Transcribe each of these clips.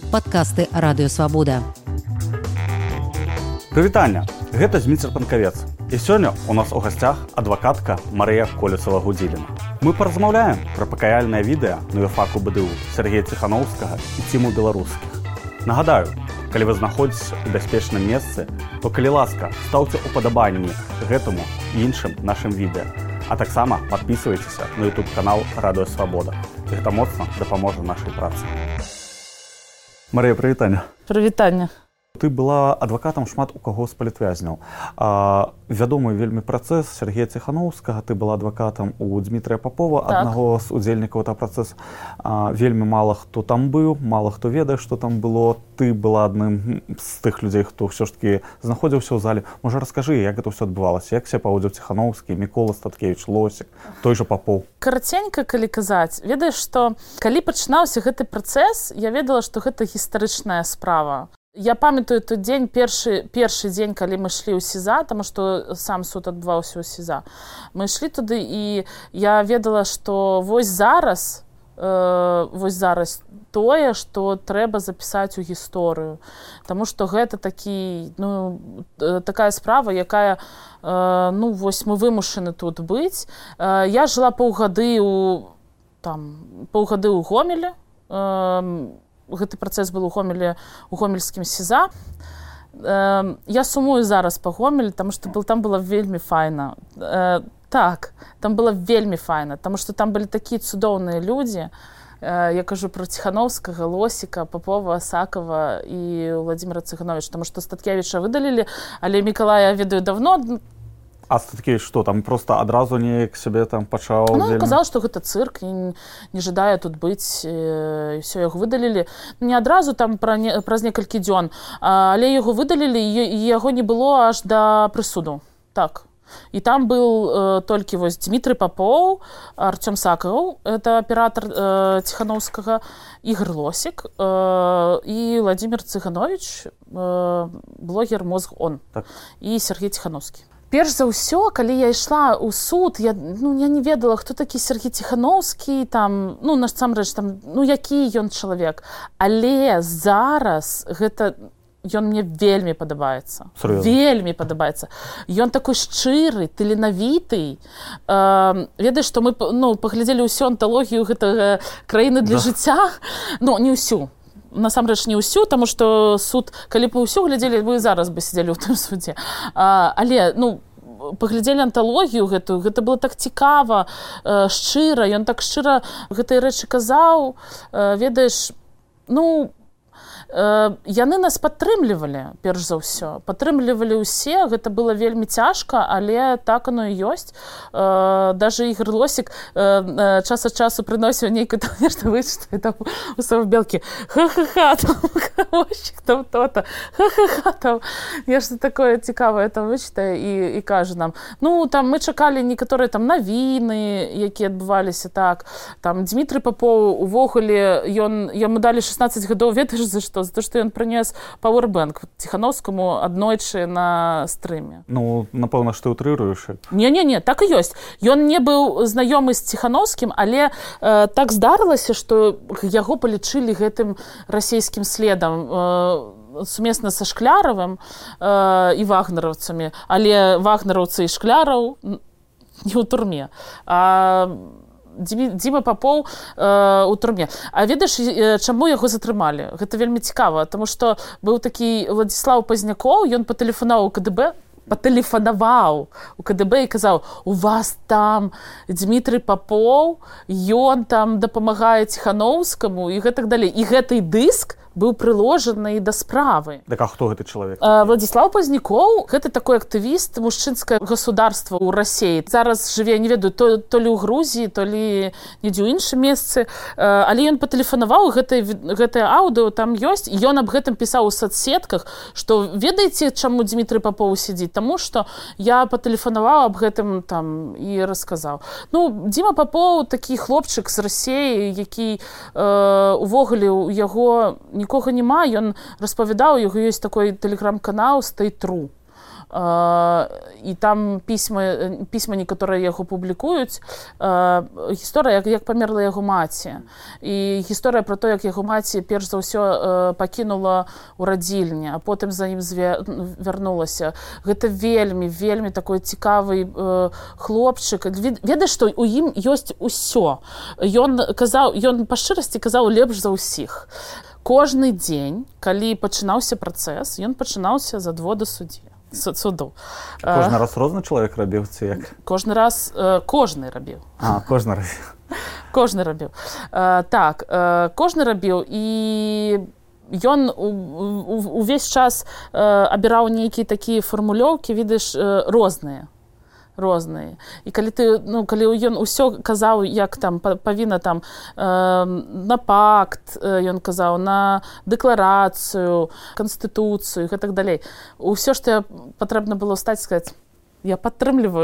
Падкасты Радыё Свабода. Прывітанне, гэта Зміцер Панкавец. І сёння у нас у гасцях адвакатка Марыя Колесава-Гудзіліна. Мы паразмаўляем пра пакаяльнае відэа на юрфаку БДУ Сергея Ціханаўскага і Ціму Беларускіх. Нагадаю, калі вы знаходзіцеся ў бяспечным месцы, то, калі ласка, стаўце ўпадабанні гэтаму і іншым нашым відэа. А таксама падпісвайцеся на YouTube-канал Радыё Свабода. Гэта моцна дапаможа нашай працы. Марыя, прывітанне. Прывітанне. Ты была адвакатам шмат у каго з палітвязняў. Вядомы вельмі працэс Сергея Ціханаўскага, ты была адвакатам у Дмітрыя Папова, аднаго з удзельнікаў этого працэсу. Вельмі мала хто там быў, мала хто ведае, што там было. Ты была адным з тых людзей, хто ўсё ж такі знаходзіўся ў зале. Можа, раскажы, як гэта ўсё адбывалася, як сябе паводзіў Ціханаўскі, Мікола Статкевіч, Лосік, той жа Папоў. Караценька, калі казаць, ведаеш, што калі пачынаўся гэты працэс, я ведала, што гэта гістарычная справа. Я памятаю той дзень, першы дзень, калі мы ішлі ў СІЗА, таму што сам суд адбываўся ў СІЗА. Мы ішлі туды, і я ведала, што вось зараз тое, што трэба запісаць у гісторыю. Таму што гэта такая справа, якая, вось мы вымушаны тут быць. Я жыла паўгады ў Гомелі. Гэты працэс был у гомельскім СІЗА. Я сумую зараз па Гомелі, таму што там было вельмі файна. Так, там было вельмі файна, таму што там былі такія цудоўныя людзі. Я кажу пра Ціханаўскага, Лосіка, Папова, Сакава і Владзіміра Цыгановіча, таму што Статкевіча выдалілі, але Мікалая ведаю давно. А Статкевіч што, там проста адразу неяк сябе там пачаў? Казаў, што гэта цырк, не жадае тут быць, і ўсё, яго выдалілі. Не адразу, там праз некалькі дзён, але яго выдалілі, і яго не было аж да прысуду. Так. І там быў толькі вось Дмітрый Папоў, Артём Сакаў, это аператар Ціханаўскага, Ігор Лосік і Владзімір Цыгановіч, блогер «Мозг.он», і Сергей Ціханаўскі. Перш за ўсё, калі я ішла ў суд, я не ведала, хто такі Сергей Ціханаўскі, насамрэч, які ён чалавек. Але зараз ён мне вельмі падабаецца. Вельмі падабаецца. Ён такой шчыры, таленавіты. Ведаеш, што мы паглядзелі ўсю анталогію гэтага «Краіны для жыцця». Не ўсю. Насамрэч не ўсю, таму што суд, калі б ўсё глядзелі, вы зараз бы сидзелі ў тым судзе. Але, паглядзелі анталогію гэтую, гэта было так цікава, шчыра, ён так шчыра гэтыя рэчы казаў, ведаеш, яны нас падтрымлівалі, перш за ўсё. Падтрымлівалі ўсе, гэта было вельмі цяжка, але так оно і ёсць. Даже Ігор Лосік час ад часу прыносіў нейкую нешта вычытае там у Савбелкі. Ха-ха-ха, там камощик, там то-то. Ха-ха-ха, там нешта такое цікавае там вычытае і кажа нам. Там мы чакалі некаторыя там навіны, якія адбываліся так. Там Дмітрый Папоў, увогуле, яму далі 16 гадоў, ведаеш, за што? За то, што ён прынес пауэрбэнк Ціханаўскаму аднойчы на стрыме. Напэўна, што ўтрыруеш. Не, так і ёсць. Ён не быў знаёмы з Ціханаўскім, але так здарылася, што яго палічылі гэтым расійскім следам сумесна са Шкляравым і вагнераўцамі. Але вагнераўцы і Шкляраў не ў турме. Дзіма Папоў у турме. А ведаеш, чаму яго затрымалі? Гэта вельмі цікава, таму што быў такі Владзіслаў Пазнякоў, ён патэлефанаваў у КДБ і казаў: у вас там Дмітрый Папоў, ён там дапамагае Ціханаўскаму і гэтак далей. І гэты дыск быў прыложаны да справы. Так, а хто гэты чалавек? Владзіслаў Пазнякоў, гэта такой актывіст, мужчынскае государства ў Расіі. Зараз жыве, не ведаю, то ли ў Грузіі, то ли недзе ў іншым месцы. Але ён патэлефанаваў, гэтае аўдыо там ёсць, і ён аб гэтым пісаў у соцсетках, што ведаеце, чаму Дмітрый Папоў сидзіць? Таму што я патэлефанаваў аб гэтым там і расказаў. Дзіма Папоў такі хлопчык з Расіі, які увогуле у яго нікога няма, ён распавядаў, у яго ёсць такой тэлеграм-канал «Stay True». і там пісьма некаторыя яго публікуюць, гісторыя, як памерла яго маці. І гісторыя пра то, як яго маці перш за ўсё пакінула ў радзільні, а потым за ім вярнулася. Гэта вельмі такой цікавы хлопчык. Ведаеш, што ў ім ёсць усё. Ён па шчырасці казаў лепш за ўсіх. Кожны дзень, калі пачынаўся працэс, ён пачынаўся з адводу суду. Кожны раз розны чалавек рабіў ці як? Кожны раз кожны рабіў. Кожны рабіў. Так, кожны рабіў, і ён увесь час абіраў нейкія такія фармулёўкі, відиш, розныя. І калі ён усё казаў, як там павінна там на пакт, ён казаў, на дэкларацыю, канстытуцыю і так далей. Усё, што патрэбна было стаць, сказаць, я падтрымліваю.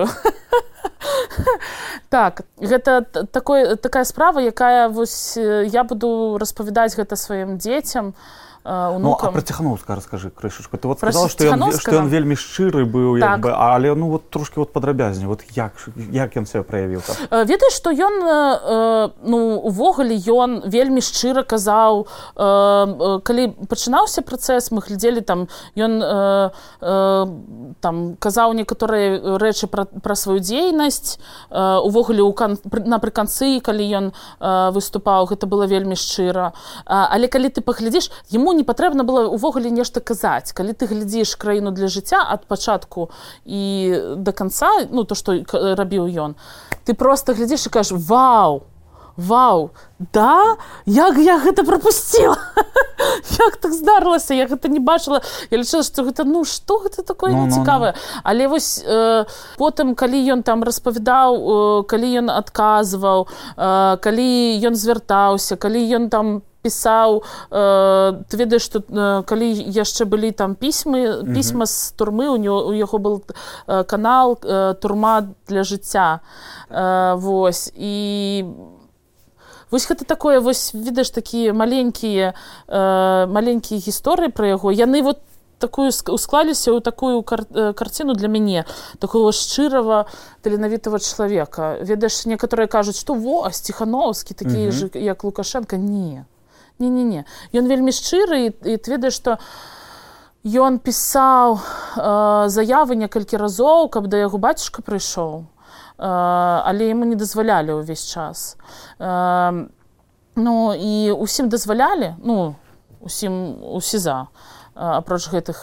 Так, гэта такая справа, якая я буду распавядаць гэта сваім дзецям, А унукам. про Ціхановскага раскажы крышачку. Ты сказала, што ён вельмі шчыры быў, але трошкі падрабязней. Як ён сябе праявіў там? Ведаеш, што ён, увогуле, ён вельмі шчыра казаў, калі пачынаўся працэс, мы глядзелі там, ён казаў некаторыя рэчы пра сваю дзейнасць, увогуле напрыканцы, калі ён выступаў, гэта было вельмі шчыра. Але калі ты паглядзіш, яму не патрэбна было увогуле нешта казаць. Калі ты глядзіш краіну для жыцця ад пачатку і да канца, то, што рабіў ён, ты проста глядзіш і кажаш, вау, да? Як я гэта прапусціла? Як так здарылася? Я гэта не бачыла. Я лічыла, што гэта, што гэта такое нецікавае? Але вось потым, калі ён там распавядаў, калі ён адказваў, калі ён звяртаўся, калі ён там пісаў, ты ведаеш, што калі яшчэ былі там пісьма з турмы, у яго был канал «Турма для жыцця». Вось, і вось гэта такое, вось, ведаеш, такія маленькія гісторыі пра яго, яны вот такую усклаліся ў такую карціну для мяне, такого шчырага, таленавітага чалавека. Ведаеш, некаторыя кажуць, што Ціхановскі, такі ж, як Лукашенко. Не. Ён вельмі шчыры, і ты ведаеш, што ён пісаў заявы некалькі разоў, каб да яго бацюшка прыйшоў, але яму не дазвалялі ўвесь час. І усім дазвалялі, у СІЗА, апроч гэтых,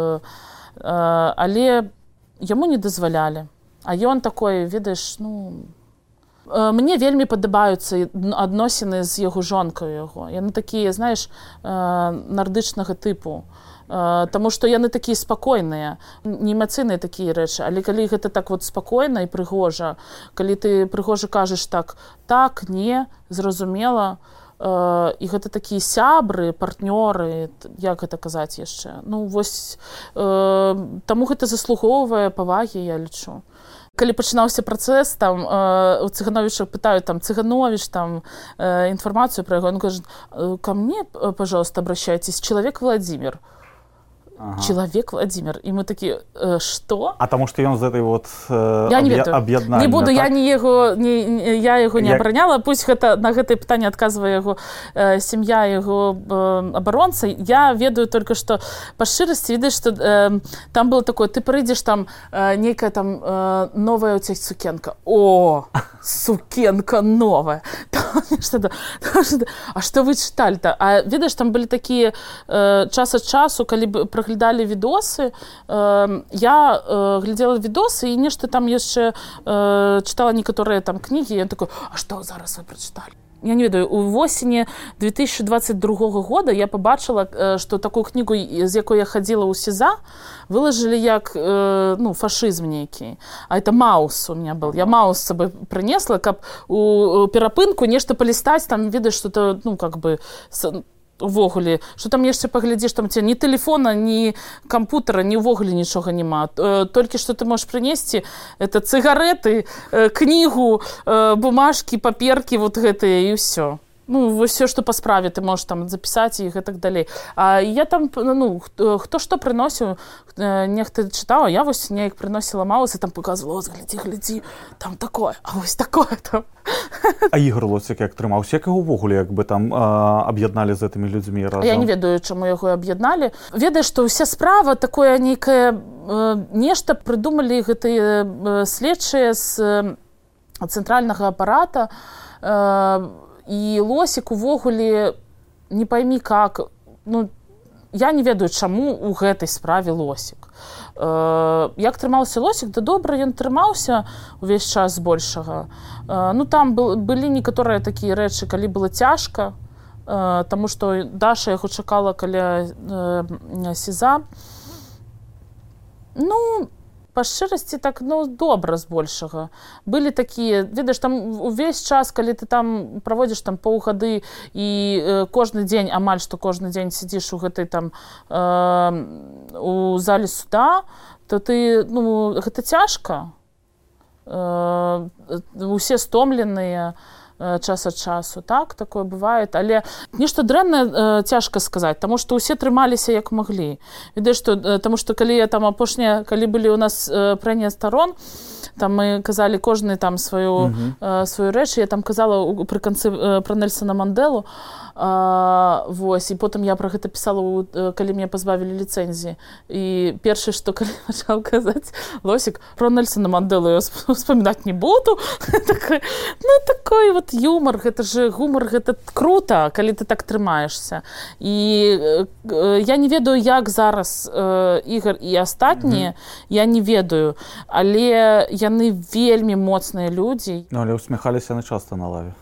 але яму не дазвалялі. А ён такой, ведаеш, мне вельмі падабаюцца адносіны з яго жонкаю яго. Яны такія, знаеш, нардычнага тыпу. Таму што яны такія спакойныя, не эмацыйныя такія рэчы. Але калі гэта так вот спакойна і прыгожа, калі ты прыгожа кажаш так, не, зразумела, і гэта такія сябры, партнёры, як гэта казаць яшчэ. Вось, таму гэта заслугоўвае павагі, я лічу. Калі пачынаўся працэс, там у Цыгановича пытаюць, там, Цыганович, там, інфармацыю пра яго, он кажа, ко мне, пожалуйста, обращайтесь, человек Владимир. Человек Владимир. И мы такие, что? А тому, что он з этой вот об'єднання. Не буду, так? Я його не обороняла. Пусть на гэта пытанне адказвае яго сям'я, яго абаронца. Я ведаю только, что по шчырасці, видишь, что там было такое, ты прыйдзеш, там нейкая там новая у тебя сукенка. О, сукенка новая. А что вы читали-то? А видишь, там были такие час ад часу, калі праглядалі відосы, я глядзела відосы і нешта там яшчэ чытала некаторыя там кнігі, і я такой, а што зараз вы прачыталі? Я не ведаю, у восені 2022 года я побачила, што такую кнігу, з якой я хадзіла ў СІЗА, выложили як фашизм нейкі. А это маус у меня был. Я маус с собой принесла, каб у перапынку нешта палістаць, там ведаеш, что-то, как бы, увогуле, что там яшчэ паглядзіш, там у тебя ні телефона, ні кампутера, ні увогуле нічога няма. Толькі што ты можешь принесці, это цыгареты, кнігу, бумажкі, паперкі, вот гэтыя, і ўсё. Ну, все, што па справе ты можаш там запісаць іх і так далей. А я там, ну, хто што прыносіў, нехта чытаў, а я вось неяк прыносіла Маус і там паказвала: глядзі, там такое, а вось такое там. А Ігор Лосік як трымаўся, як яго ўвогуле як бы там аб'ядналі з гэтымі людзьмі разам? Я не ведаю, чаму яго аб'ядналі. Ведаеш, што ўся справа такое нейкае, нешта прыдумалі гэтыя следчыя з цэнтральнага апарата, і Лосік увогуле не поймі как, ну, я не ведаю, чаму ў гэтай справе Лосік. Як трымаўся Лосік? Да добра, ён трымаўся увесь час збольшага. Ну, там былі некаторыя такія рэчы, калі было цяжка, таму што Даша яго чакала каля СІЗА. Ну, па шчырасці, так, ну, добра збольшага. Былі такія, ведаеш, там увесь час, калі ты там праводзіш там паўгады і кожны дзень, амаль што кожны дзень сидзіш у гэтай там у зале суда, то ты, ну, гэта цяжка. Усе стомленыя час ад часу, так, такое бывае, але нешта дрэннае цяжка сказаць, таму што ўсе трымаліся як маглі. Відаць, што, таму што калі я там апошняе, калі былі ў нас прэнія старон, там мы казалі кожны там сваю рэч, я там казала пры канцы пра Нельсона Манделу, вось, і потым я пра гэта пісала, калі мяне пазбавілі ліцэнзіі. І першае, што калі пачаў казаць Лосік, пра Нельсона Манделу я успамінаць не буду. Ну, такой вот юмор, гэта же гумор, гэта круто, калі ты так трымаешся. І я не ведаю, як зараз Ігор і астатнія, я не ведаю, але яны вельмі моцныя людзі. Ну, але усміхаліся яны часта на лаве.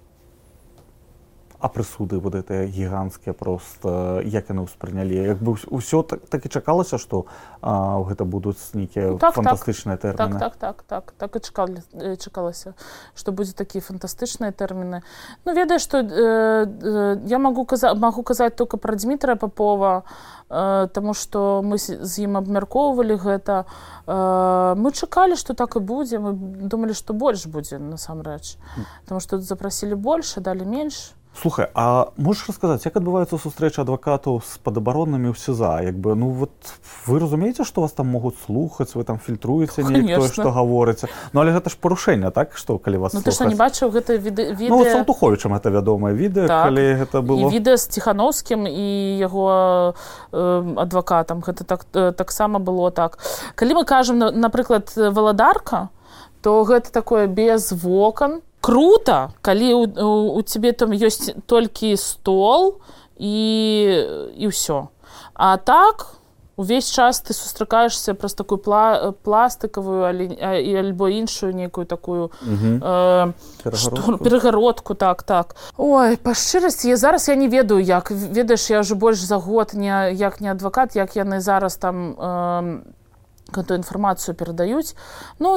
А прысуды вот гэтыя гіганцкія проста, як яны ўспрынялі? Як бы ўсё так і чакалася, што гэта будуць нейкія фантастычныя тэрміны? Так і чакалася, што будзе такія фантастычныя тэрміны. Ну, ведаеш, што я магу казаць толькі пра Дмітрая Папова, таму што мы з ім абмяркоўвалі гэта. Мы чакалі, што так і будзе, мы думалі, што больш будзе, насамрэч. Таму што запрасілі больш, далі менш. Слухай, а можаш расказаць, як адбываюцца сустрэчы адвакатаў з падабароннымі ў СІЗА? Як бы, ну, вот, вы разумееце, што вас там могуць слухаць, вы там фільтруеце неяк тое, што гаворыце? Ну, але гэта ж парушэнне, так? Што, калі вас слухаць? Ну, ты ж не бачыў гэта відэа... Ну, з Салтуховічам гэта вядомае відэа, калі гэта было... І відэа з Ціхановскім і яго адвакатам. Гэта таксама было так. Калі мы кажам, напрыклад, Валадарка, то гэта такое без вокон. Круто, калі у цябе там ёсць толькі стол і ўсё. А так, увесь час ты сустракаешся праз такую пластыкавую альбо іншую нейкую такую перагародку, так. Ой, па шчырасці, зараз я не ведаю, як. Ведаеш, я ўжо больш за год як не адвакат, як яны зараз там гэтую інфармацыю перадаюць. Ну,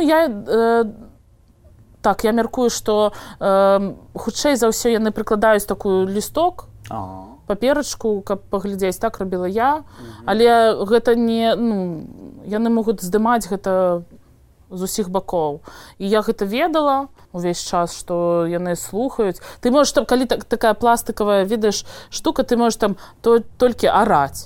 так, я мяркую, што хутчэй за ўсё яны прыкладаюць такую лісток, паперачку, каб паглядзець, так рабіла я, але гэта не, ну, яны могуць здымаць гэта з усіх бакоў. І я гэта ведала увесь час, што яны слухаюць. Ты можаш там, калі такая пластыкавая, ведаеш, штука, ты можаш там толькі араць.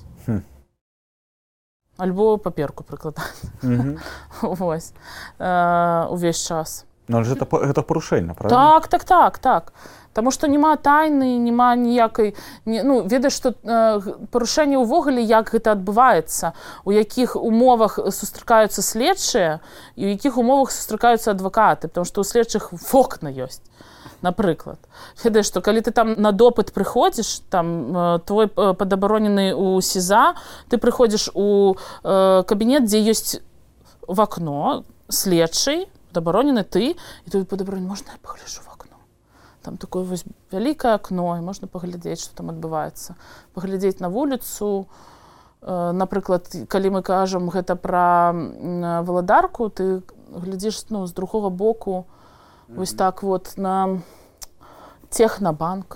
Альбо паперку прыкладаць. Вось. Увесь час. Ну, але гэта парушэнне, правильно? Так. Таму што няма тайны, няма ніякай... Ну, ведаеш, што парушэнне ўвогуле, як гэта адбываецца, у якіх умовах сустракаюцца следчыя і у якіх умовах сустракаюцца адвакаты, потому што ў следчых вокна ёсць, напрыклад. Ведаеш, што калі ты там на допыт прыходзіш, там твой падабаронены ў СІЗА, ты прыходзіш у кабінет, дзе ёсць вакно, следчый, падабаронены ты, і тут падабаронены, можна я пагляджу в акно? Там такое вось вялікае акно, і можна паглядзець, што там адбываецца. Паглядзець на вуліцу. Напрыклад, калі мы кажам гэта пра Валадарку, ты глядзіш, ну, з другога боку, вось так вот на Технобанк.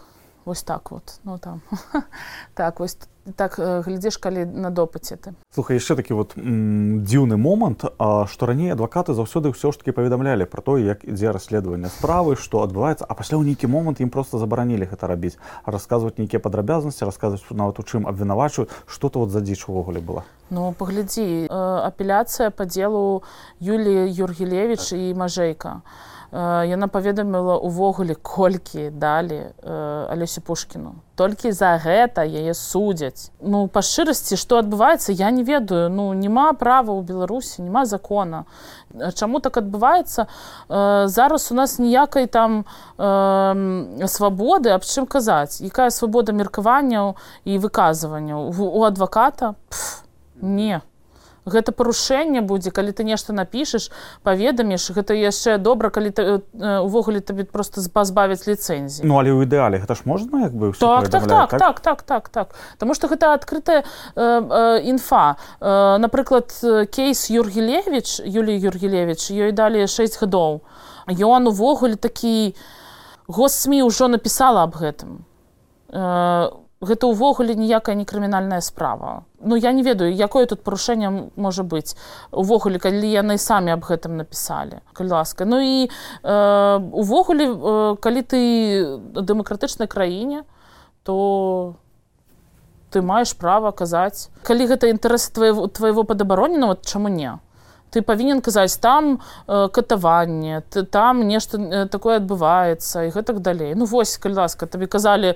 вось так вот. Ну, там. Так, вось так глядзіш, калі на допыце ты. Слухай, яшчэ такі вот дзіўны момант, што раней адвакаты заўсёды ўсё ж такі паведамлялі пра тое, як ідзе расследаванне справы, што адбываецца, а пасля ў нейкі момант ім проста забаранілі гэта рабіць, расказваць нейкія падрабязнасці, расказваць нават у чым абвінавачваюць, што то вот за дзіч увогуле была. Ну, паглядзі, апеляцыя па дзелу Юліі Юргілевіч і Мажэйка. Яна паведаміла ўвогуле, колькі далі Алёсе Пушкіну. Толькі за гэта яе судзяць. Ну, па шчырасці, што адбываецца, я не ведаю. Ну, няма права ў Беларусі, няма закона. Чаму так адбываецца? Зараз у нас ніякай там свабоды, аб чым казаць. Якая свабода меркаванняў і выказванняў? У адваката? Не. Гэта парушэнне будзе, калі ты нешта напішаш, паведаміш, гэта яшчэ добра, калі увогуле табе проста пазбавяць ліцэнзіі. Ну, але ў ідэале гэта ж можна, як бы, ўсё паведамляць, так. Таму што гэта адкрытая інфа. Напрыклад, кейс Юргілевіч, Юліі Юргілевіч, ёй далі 6 гадоў. Ён увогуле такі... Госсмі ўжо напісала аб гэтым. Гэта ўвогуле ніякая не крымінальная справа. Ну, я не ведаю, якое тут парушэнне можа быць. Увогуле, калі яны самі аб гэтым напісалі. Калі ласка. Ну і увогуле, калі ты ў дэмакратычнай краіне, то ты маеш права казаць. Калі гэта інтарэсы твайго падабароненого, чаму не? Ты павінен казаць, там катаванне, там нешта такое адбываецца і гэтак далей. Ну вось, калі ласка, табе казалі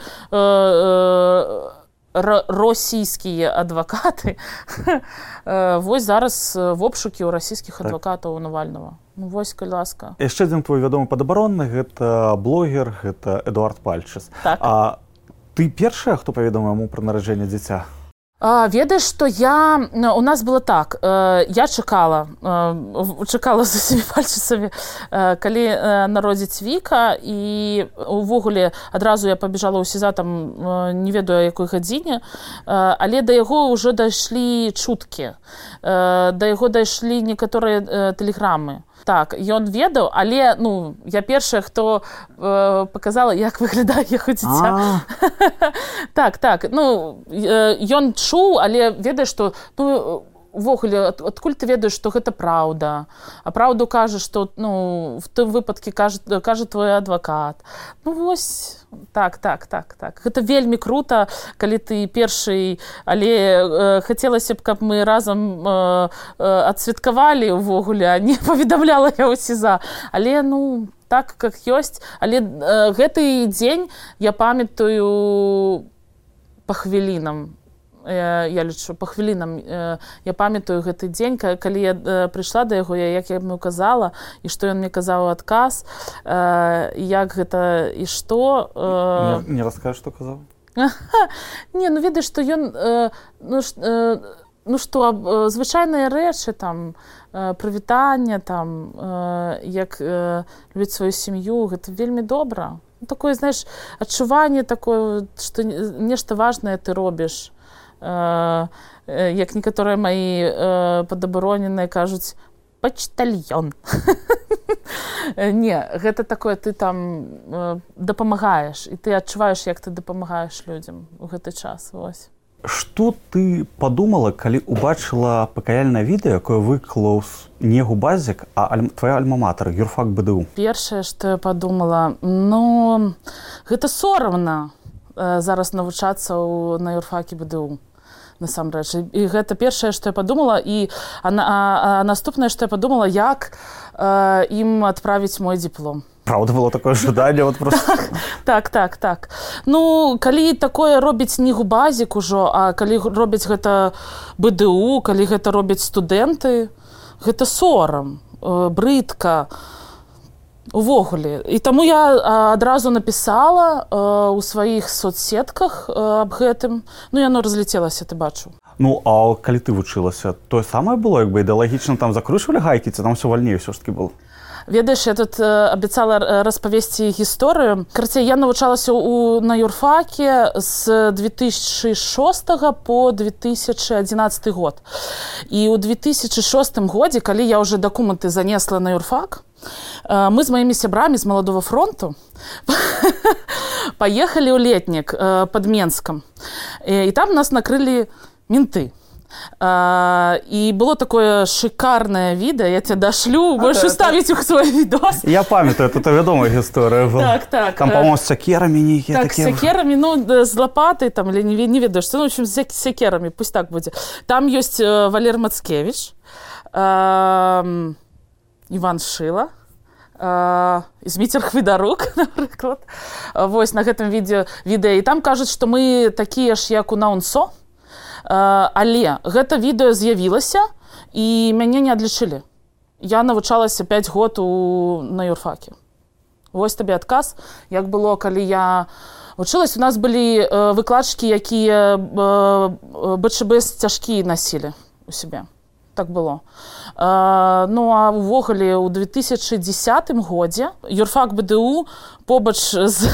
расійскія адвакаты. Вось зараз в обшукі ў расійскіх адвакатаў Навальнага. Ну вось, калі ласка. Яшчэ адзін твой вядомы падабаронны, гэта блогер, гэта Эдуард Пальчыс. Так. А ты першая, хто паведаміў яму пра нараджэнне дзіця? Ведаеш, што у нас было так, я чакала за усімі пальчысамі, калі народзіць Віка, і увогуле адразу я пабежала ў СІЗА, там не ведаю, якой гадзіне, але да яго ўжо дайшлі чуткі, да яго дайшлі некаторыя тэлеграмы. Так, ён ведаў, але, ну, я першая, хто паказала, як выглядае яго дзіця. Так, ну, ён чуў, але ведае, што, ну, увогуле, адкуль ты ведаеш, што гэта праўда? А праўду кажа, што, ну, в тым выпадку кажа твой адвакат. Ну, вось, так. Гэта вельмі крута, калі ты першы, але хацелася б, каб мы разам адсвяткавалі ўвогуле, а не паведамляла я ў СІЗА. Але, ну, так, як ёсць. Але гэты дзень я памятаю па хвілінам. Я лічу, па хвілінам я памятаю гэты дзень, калі я прыйшла да яго, як я яму казала, і што ён мне казаў адказ, як гэта і што. Не раскажаш, што казаў? Не, ну ведаеш, што ён, ну што, звычайныя рэчы, там, прывітанне, там, як любіць сваю сям'ю, гэта вельмі добра. Такое, знаеш, адчуванне такое, што нешта важнае ты робіш. Як некаторыя маі падабароненыя кажуць, пачтальён. Не, гэта такое, ты там дапамагаеш, і ты адчуваеш, як ты дапамагаеш людзям у гэты час. Вось. Што ты падумала, калі ўбачыла пакаяльнае відэа, якое выклаў не Губазік, а твая альма-матэр, юрфак БДУ? Першае, што я падумала, ну, гэта сорамна зараз навучацца на юрфаке БДУ. Насамрэч. І гэта першае, што я падумала, і наступнае, што я падумала, як ім адправіць мой дыплом. Праўда, было такое жаданне, вот просто. Так. Ну, калі такое робіць не Губазік ужо, а калі робяць гэта БДУ, калі гэта робяць студэнты, гэта сорам, брыдка. Увогуле. І таму я адразу напісала ў сваіх соцсетках аб гэтым. Ну, яно разляцелася, ты бачу. Ну, а калі ты вучылася, тое самае было, як бы ідэалагічна там закручвалі гайкі, ці там все вальней ўсё ж таки было? Ведаеш, я тут абяцала распавесці гісторыю. Карацей, я навучалася на юрфаке з 2006 по 2011 год. І ў 2006 годзе, калі я ўжо дакументы занесла на юрфак, мы з маімі сябрамі з Маладога фронту паехалі ў Летнік пад Менскам. І там нас накрылі менты. І было такое шикарное відео, я тебе дошлю, можешь уставить у свой видос. Я памятаю, это вядомая гісторыя была. Так. Там, по-моему, с сякерамі нейкія так, такія. Так, с сякерамі, ну, з лопатой, там, или не ведаешь, ну, в общем, с сякерамі, пусть так будет. Там есть Валер Мацкевич, Іван Шила, Зміцер Хвідарук, наприклад. Вось, на гэтым відео. І там кажуць, што мы такія ж, як у Наунсо, але гэта відэо з'явілася і мяне не адлічылі. Я навучалася 5 год на юрфаке. Вось табе адказ, як было, калі я вучылась. У нас былі выкладчыкі, якія БЧБ цяжкі насілі у сябе. Так было. Ну, а ўвогуле ў 2010 годзе юрфак БДУ побач з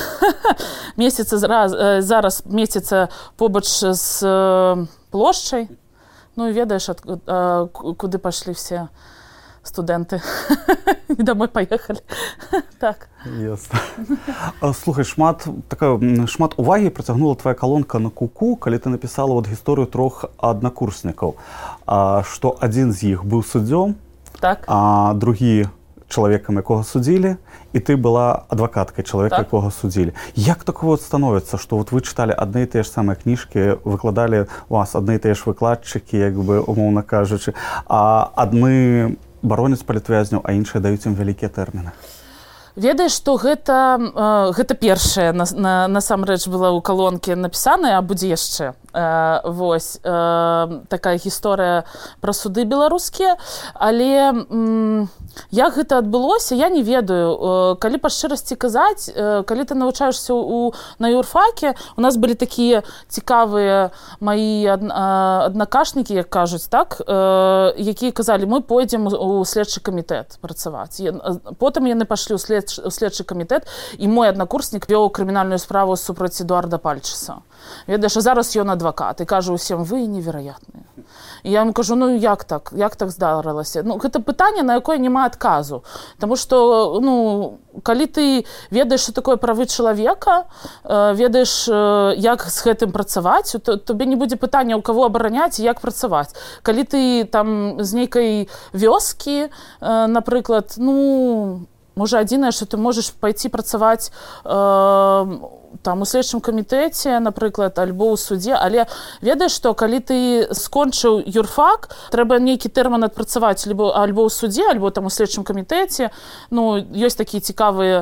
зараз месяца побач з плошчай. Ну, і ведаеш, куды пашлі все студэнты. І домой паехалі. Так. Ясно. Слухай, шмат увагі прыцягнула твоя калонка на Куку, калі ты напісала вот гісторыю 3 аднакурснікаў, што адзін з іх быў суддзём, так. А другі чалавекам, якога судзілі, і ты была адвакаткай чалавека, так. якога судзілі. Як так вот становіцца, што вот вы чыталі адны і тыя ж самыя кніжкі, выкладалі вас адны і тыя ж выкладчыкі, як бы умоўна кажучы, а адны бароняць палітвязняў, а іншыя даюць ім вялікія тэрміны? Ведаеш, што гэта першае насамрэч была ў калонкі напісаная, а будзе яшчэ. Вось такая гісторыя пра суды беларускія, але як гэта адбылося, я не ведаю. Калі па шчырасці казаць, калі ты навучаешся на юрфаке, у нас былі такія цікавыя маі аднакашнікі, як кажуць, так, якія казалі, мы пойдзем у следчы камітэт працаваць. Потым яны пашлі ў следчы камітэт, і мой аднакурснік вёў крымінальную справу супраць Эдуарда Пальчыса. Ведаеш, а зараз ён адвакат, і кажа ўсім, вы невероятныя. І я ему кажу, ну як так здарылася? Ну, гэта пытанне, на якое няма адказу. Таму што, ну, калі ты ведаеш, што такое правы чалавека, ведаеш, як з гэтым працаваць, то табе не будзе пытання, у каго абараняць і як працаваць. Калі ты там з нейкай вёскі, напрыклад, ну, можа, адзінае, што ты можаш пайці працаваць там у следчым камітэце, напрыклад, альбо ў судзе, але ведаеш, што калі ты скончыў юрфак, трэба нейкі тэрмін адпрацаваць альбо ў судзе, альбо там у следчым камітэце. Ну, ёсць такія цікавыя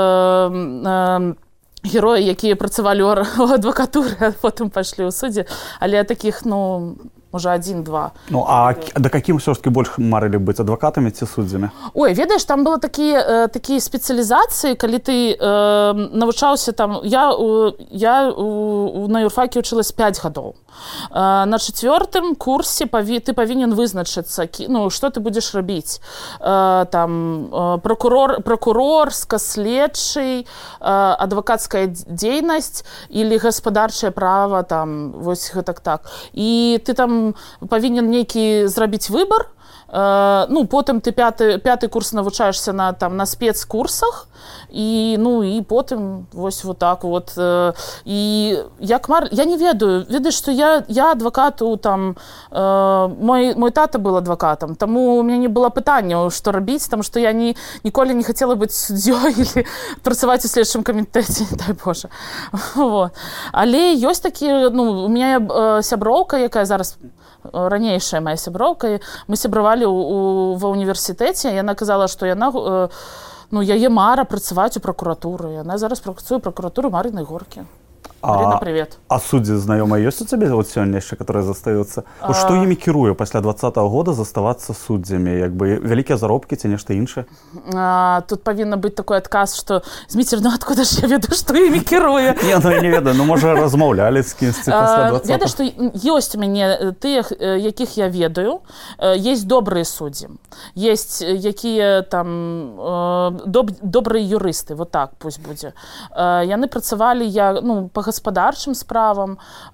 героі, якія працавалі ў адвакатуры, а потым пайшлі ў судзе, але такіх, ну, можа, 1-2. Ну, а да какім ўсё ж таки больш марылі быць, адвакатамі ці суддзямі? Ой, ведаеш, там было такія спецыялізацыі, калі ты навучаўся там... Я на юрфаке вучылась 5 гадоў. На 4-м курсе ты павінен вызначыцца, ну, што ты будзеш рабіць. Там прокурорска-следчый, адвакацкая дзейнасць или гаспадарчае права, там, вось гэтак так. І ты там павінен нейкі зрабіць выбар. Ну, потым ты пяты курс навучаешься на спецкурсах, і, ну, і потым вось вот так вот. І як я не ведаю, ведаеш, што я адвакату там, мой тата был адвакатам, таму у мяне не было пытання, што рабіць, таму што я ніколі не хацела быць суддзёй или працаваць у следчым камітэце, дай Боже. Вот. Але ёсць такі, ну, у мяне сяброўка, якая зараз ранейшая моя сяброўка, мы сябравалі ва універсітэце, яна казала, што яна, ну, яе мара працаваць у пракуратуры. Яна зараз працуе ў пракуратуры Марыны Горкі. Марина, привет. А суддзі знаёмыя ёсць у цябе вот сёння яшчэ, которые застаюцца? Вот што імі кіруе пасля 20-го года заставацца суддзямі? Як бы вялікія заробкі ці нешта іншае? Тут павінна быць такой адказ, што Зміцер, ну адкуда ж я ведаю, што імі кіруе? Не, ну я не ведаю, ну можа размаўлялі з кімсьці пасля 20-го? Ведаю, што ёсць у мяне тыя, якіх я ведаю, ёсць добрыя суддзі, ёсць якія там добрыя юрысты, вот так пусть будзе. Яны працавалі па гаспадарчым справам,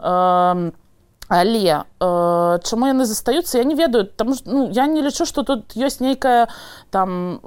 але чаму яны застаюцца, я не ведаю, таму што я не лічу, што тут ёсць нейкая там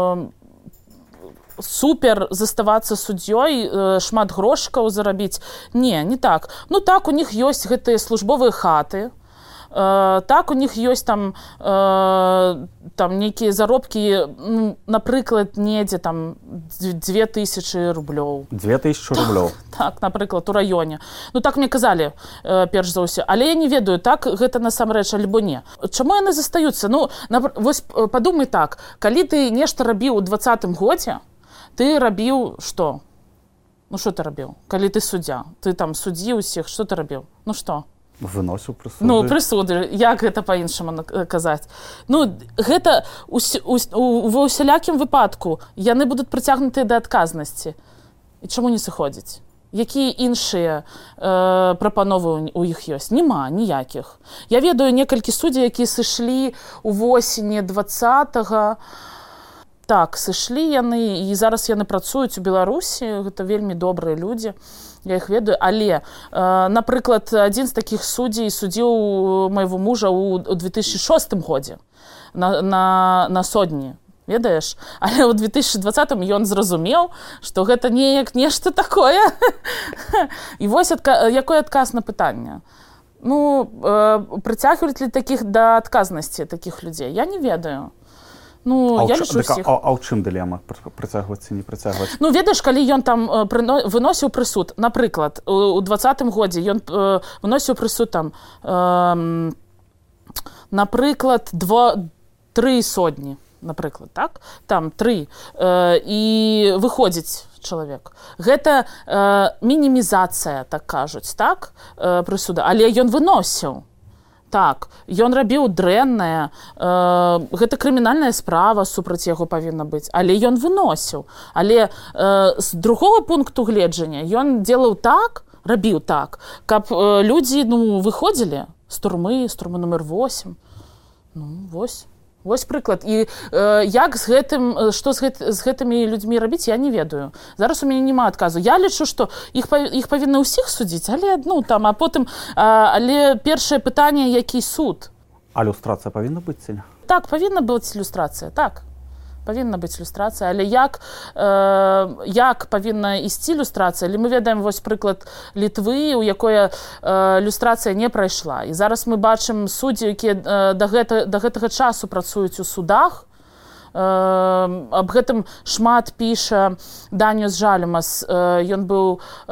супер заставацца суддзёй, шмат грошыкаў зарабіць. Не так. Ну так, у них ёсць гэтыя службовыя хаты, так, у них ёсць там нейкія заробкі, напрыклад, недзе там 2000 рублёў. 2000 рублёў? Так, напрыклад, у раёне. Ну так мне казалі, перш за ўсё. Але я не ведаю, так гэта насамрэч альбо не. Чаму яны застаюцца? Ну, вось падумай так, калі ты нешта рабіў у 20-м годзе, ты рабіў што? Ну што ты рабіў? Калі ты суддзя, ты там суддзіў усіх, што ты рабіў? Ну што? Выносіў прысуды. Ну, прысуды. Як гэта па-іншаму казаць? Ну, гэта ва ўсялякім выпадку яны будуць прыцягнутыя да адказнасці. І чаму не сыходзіць? Якія іншыя прапановы у іх ёсць? Нема ніякіх. Я ведаю некалькі суддзяў, якія сышлі ў восені 20-го. Так, сышлі яны, і зараз яны працуюць у Беларусі. Гэта вельмі добрыя людзі. Я іх ведаю, але, напрыклад, адзін з такіх суддзей судзіў майго мужа ў 2006 годзе на Содні, ведаеш? Але ў 2020 ён зразумеў, што гэта неяк нешта такое. І вось якой адказ на пытанне? Ну, прыцягваюць ли такіх да адказнасці такіх людзей? Я не ведаю. Ну, я лічу ўсіх. А ў чым дылема? Прыцягваць ці не прыцягваць? Ну, ведаеш, калі ён там выносіў прысуд, напрыклад, у 20-м годзе ён выносіў прысуд там, напрыклад, 3 сотні, напрыклад, так? Там 3. І выходзіць чалавек. Гэта мінімізацыя, так кажуць, так? Прысуда. Але ён выносіў. Так, ён рабіў дрэннае, гэта крымінальная справа супраць яго павінна быць, але ён выносіў. Але з другога пункту гледжання ён делаў так, рабіў так, каб людзі выходзілі з турмы нумер 8. Ну, вось прыклад. І як з гэтым, што з гэтымі людзьмі рабіць, я не ведаю. Зараз у мяне няма адказу. Я лічу, што іх павінны ўсіх судзіць, але а потым, але першае пытанне, які суд? А люстрацыя павінна быць ці не? Так, павінна быць люстрацыя, так. Павінна быць люстрацыя, але як павінна ісці люстрацыя? Але мы ведаем вось прыклад Літвы, у якой люстрацыя не прайшла. І зараз мы бачым суддзі, якія да гэтага часу працуюць у судах. Аб гэтым шмат піша Даніус Жалімас. Ён быў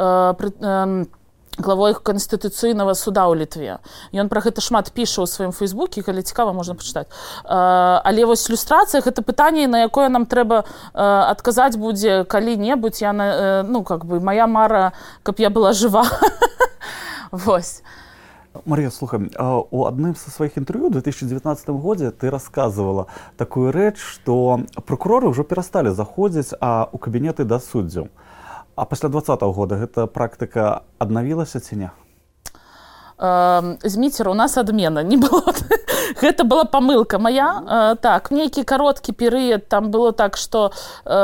главой Конституцыйнага суда ў Літве. Ён пра гэта шмат піша ў сваім фейсбуке, калі цікава, можна пачытаць. Але вось люстрацыя — гэта пытанне, на якое нам трэба адказаць будзе калі-небудзь. Мая мара, каб я была жыва. Вось. Марія, слухай, у адным са сваіх інтэрв'ю ў 2019 годзе ты расказвала такую рэч, што пракуроры ўжо перасталі заходзіць у кабінеты да суддзяў. А пасля 20-го года гэта практыка аднавілася ці не? Зміцер, у нас адмена не было. Гэта была памылка мая. Так, нейкі кароткі перыяд, там было так, што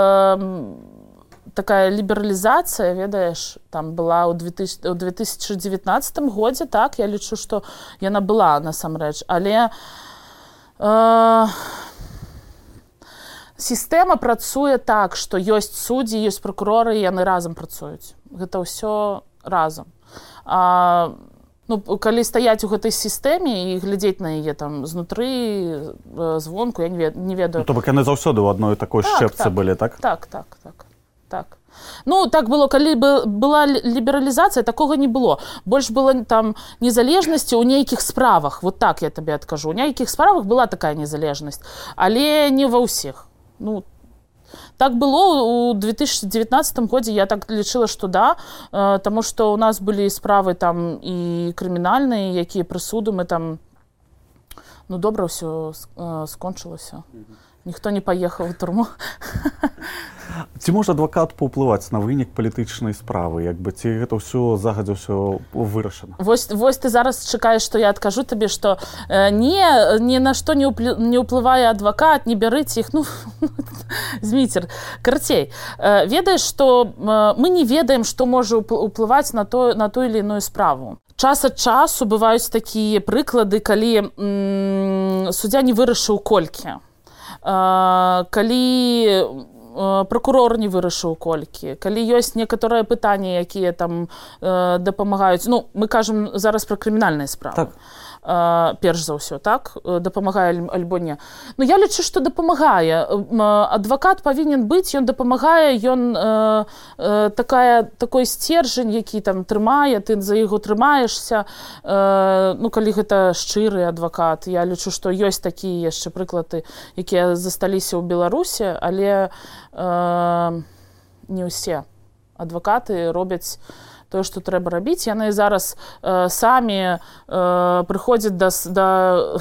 такая лібералізацыя, ведаеш, там была ў 2019 годзе, так, я лічу, што яна была насамрэч, але сістэма працуе так, што ёсць суддзі, ёсць пракуроры, і яны разам працуюць. Гэта ўсё разам. Калі стаяць у гэтай сістэме і глядзець на яе там знутры, звонку, я не ведаю. То бок яны заўсёды ў адной такой шчэпцы былі, так? Так. Ну, так было, калі была лібералізацыя, такога не было. Больш было там незалежнасці ў нейкіх справах. Вот так я табе адкажу. У нейкіх справах была такая незалежнасць, але не ва ўсіх. Ну, Так было у 2019 годзе, я так лічыла, што да, таму што ў нас былі справы там і крымінальныя, якія прысуды, мы там, ну, добра ўсё скончылася. Ніхто не паехаў у турму. Ці можа адвакат паўплываць на вынік палітычнай справы? Як бы, ці гэта ўсё загадзя ўсё вырашана? Вось ты зараз чакаеш, што я адкажу табе, што ні на што не ўплывае адвакат, не бярыце іх. Ну, Зміцер, карацей, ведаеш, што мы не ведаем, што можа ўплываць на ту или іную справу. Час ад часу бываюць такія прыклады, калі суддзя не вырашыў колькі. Калі прокурор не вырашыў колькі, калі ёсць некаторыя пытанні, якія там дапамагаюць, ну, мы кажам зараз пра крымінальныя справы. Так. Перш за ўсё, так? Дапамагае альбо не. Ну, я лічу, што дапамагае. Адвакат павінен быць, ён дапамагае, ён такой сцержань, які там трымае, ты за яго трымаешся. Ну, калі гэта шчыры адвакат. Я лічу, што ёсць такія яшчэ прыклады, якія засталіся ў Беларусі, але не ўсе адвакаты робяць тое, што трэба рабіць. Яны зараз самі прыходзяць да...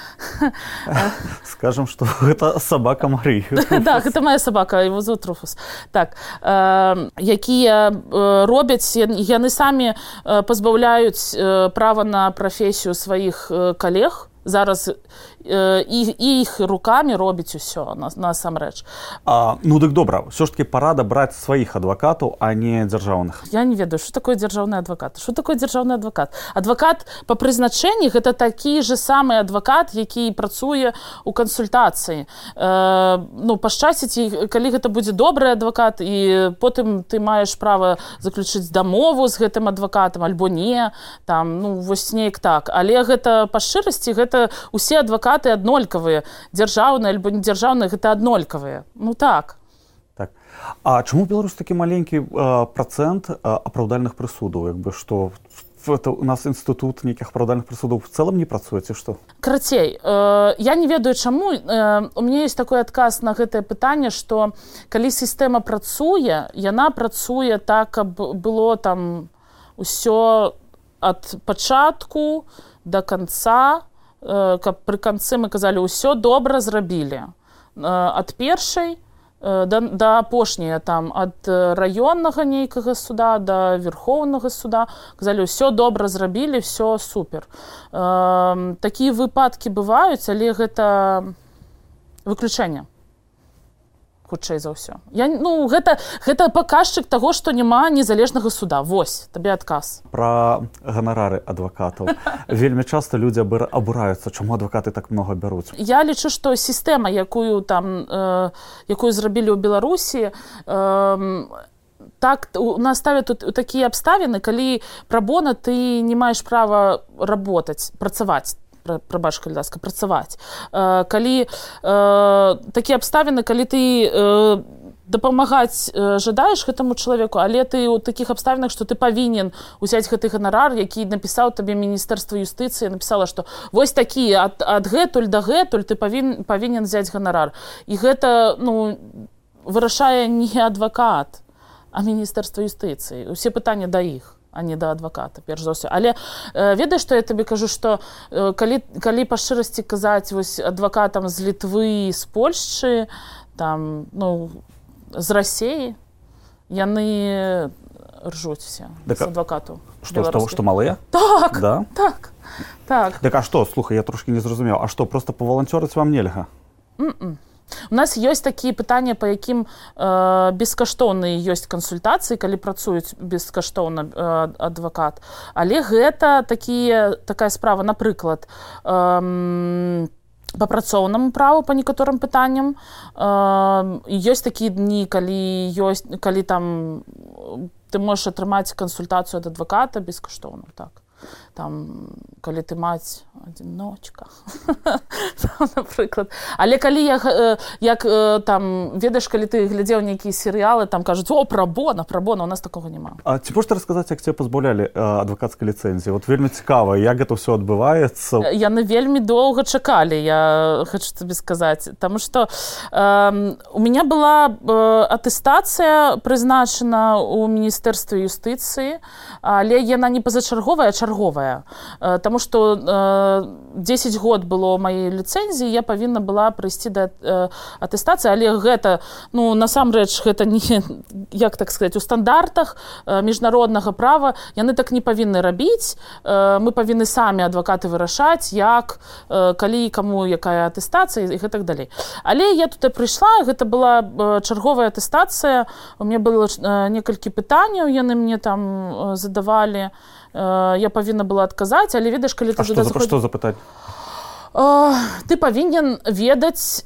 Скажам, што гэта сабака Марыі. Да, гэта моя сабака, его зовут Руфус. Так, якія робяць, яны самі пазбаўляюць права на прафесію сваіх калег. Зараз іх рукамі робіць усё насамрэч. Ну, дык добра. Ўсё ж такі парада браць сваіх адвакатаў, а не дзяржаўных. Я не ведаю, што такое дзяржаўны адвакат. Што такое дзяржаўны адвакат? Адвакат па прызначэнні гэта такі же самы адвакат, які працуе ў кансультацыі. Ну, пашчасціць, калі гэта будзе добры адвакат, і потым ты маеш права заключыць дамову з гэтым адвакатам, альбо не, там, ну, вось неяк так. Але гэта па шчырасці, гэта усе адвакаты аднолькавыя, дзяржаўныя альбо недзяржаўныя, гэта аднолькавыя. Ну так. Так. А чаму Беларусь такі маленькі працэнт апраўдальных прысудаў? Як бы, што у нас інстытут нейкіх апраўдальных прысудаў в цэлым не працуе, ці што? Карацей, я не ведаю чаму. У мяне ёсць такой адказ на гэтае пытанне, што калі сістэма працуе, яна працуе так, каб было там усё ад пачатку да канца, каб пры канцы мы казалі, ўсё добра зрабілі. Ад першай да апошняя, там, ад раённага нейкага суда да верхоўнага суда, казалі, ўсё добра зрабілі, ўсё супер. Такія выпадкі бываюць, але гэта выключэнне. Хутчэй за ўсё. Ну, гэта паказчык таго, што няма незалежнага суда. Вось, табе адказ. Пра ганарары адвакатаў. Вельмі часта людзі абураюцца, чаму адвакаты так многа бяруць. Я лічу, што сістэма, якую зрабілі ў Беларусі, так, у нас ставят такія абставіны, калі прабона ты не маеш права працаваць. Прабач, калі ласка, працаваць. Калі такія абставіны, калі ты дапамагаць жадаеш гэтаму чалавеку, але ты ў такіх абставінах, што ты павінен узяць гэты ганарар, які напісаў табе Міністэрства юстыцыі, напісала, што вось такі адгэтуль да гэтуль ты павінен взяць ганарар. І гэта, ну, вырашае не адвакат, а Міністэрства юстыцыі. Усе пытанні да іх, а не да адваката, перш за ўсё. Але ведаеш, што я табе кажу, што калі па шчырасці казаць вось адвакатам з Літвы, з Польшчы, там, ну, з Расіі, яны ржуць все з адвакатаў. Што малыя? Так, да? так. Так, а што, слухай, я трошкі не зразумеў, а што, проста паваланцёрыць вам нельга? У нас ёсць такія пытанні, па якім бескаштоўныя ёсць кансультацыі, калі працуюць бескаштоўна адвакат. Але гэта такая справа, напрыклад, па працоўнаму праву па некаторым пытанням. Ёсць такія дні, калі там ты можаш атрымаць кансультацыю ад адваката бескаштоўна, так. Там, калі ты маць адзіночка. Напрыклад. Але калі як там, ведаеш, калі ты глядзеў нейкія серыялы, там кажуць, о, прабона, у нас такога няма. А ці можаш расказаць, як цябе пазбаўлялі адвакацкай ліцэнзіі? Вот вельмі цікава, як гэта ўсё адбываецца? Яны вельмі доўга чакалі, я хочу табе сказаць. Таму што у мяне была атэстацыя прызначана ў Міністэрстве юстыцыі, але яна не пазачарговая, а чарговая. Таму што 10 год было маёй ліцэнзіі, я павінна была прыйсці да атэстацыі, але гэта, ну, насамрэч, гэта не, як так сказаць, у стандартах міжнароднага права яны так не павінны рабіць. Мы павінны самі, адвакаты, вырашаць, як, калі і каму якая атэстацыя і гэтак далей. Але я туды прыйшла, гэта была чарговая атэстацыя, у мяне было некалькі пытанняў, яны мне там задавалі, я павінна была адказаць, але ведаеш, калі ты туды заходзіш... Што запытаць? Ты павінен ведаць,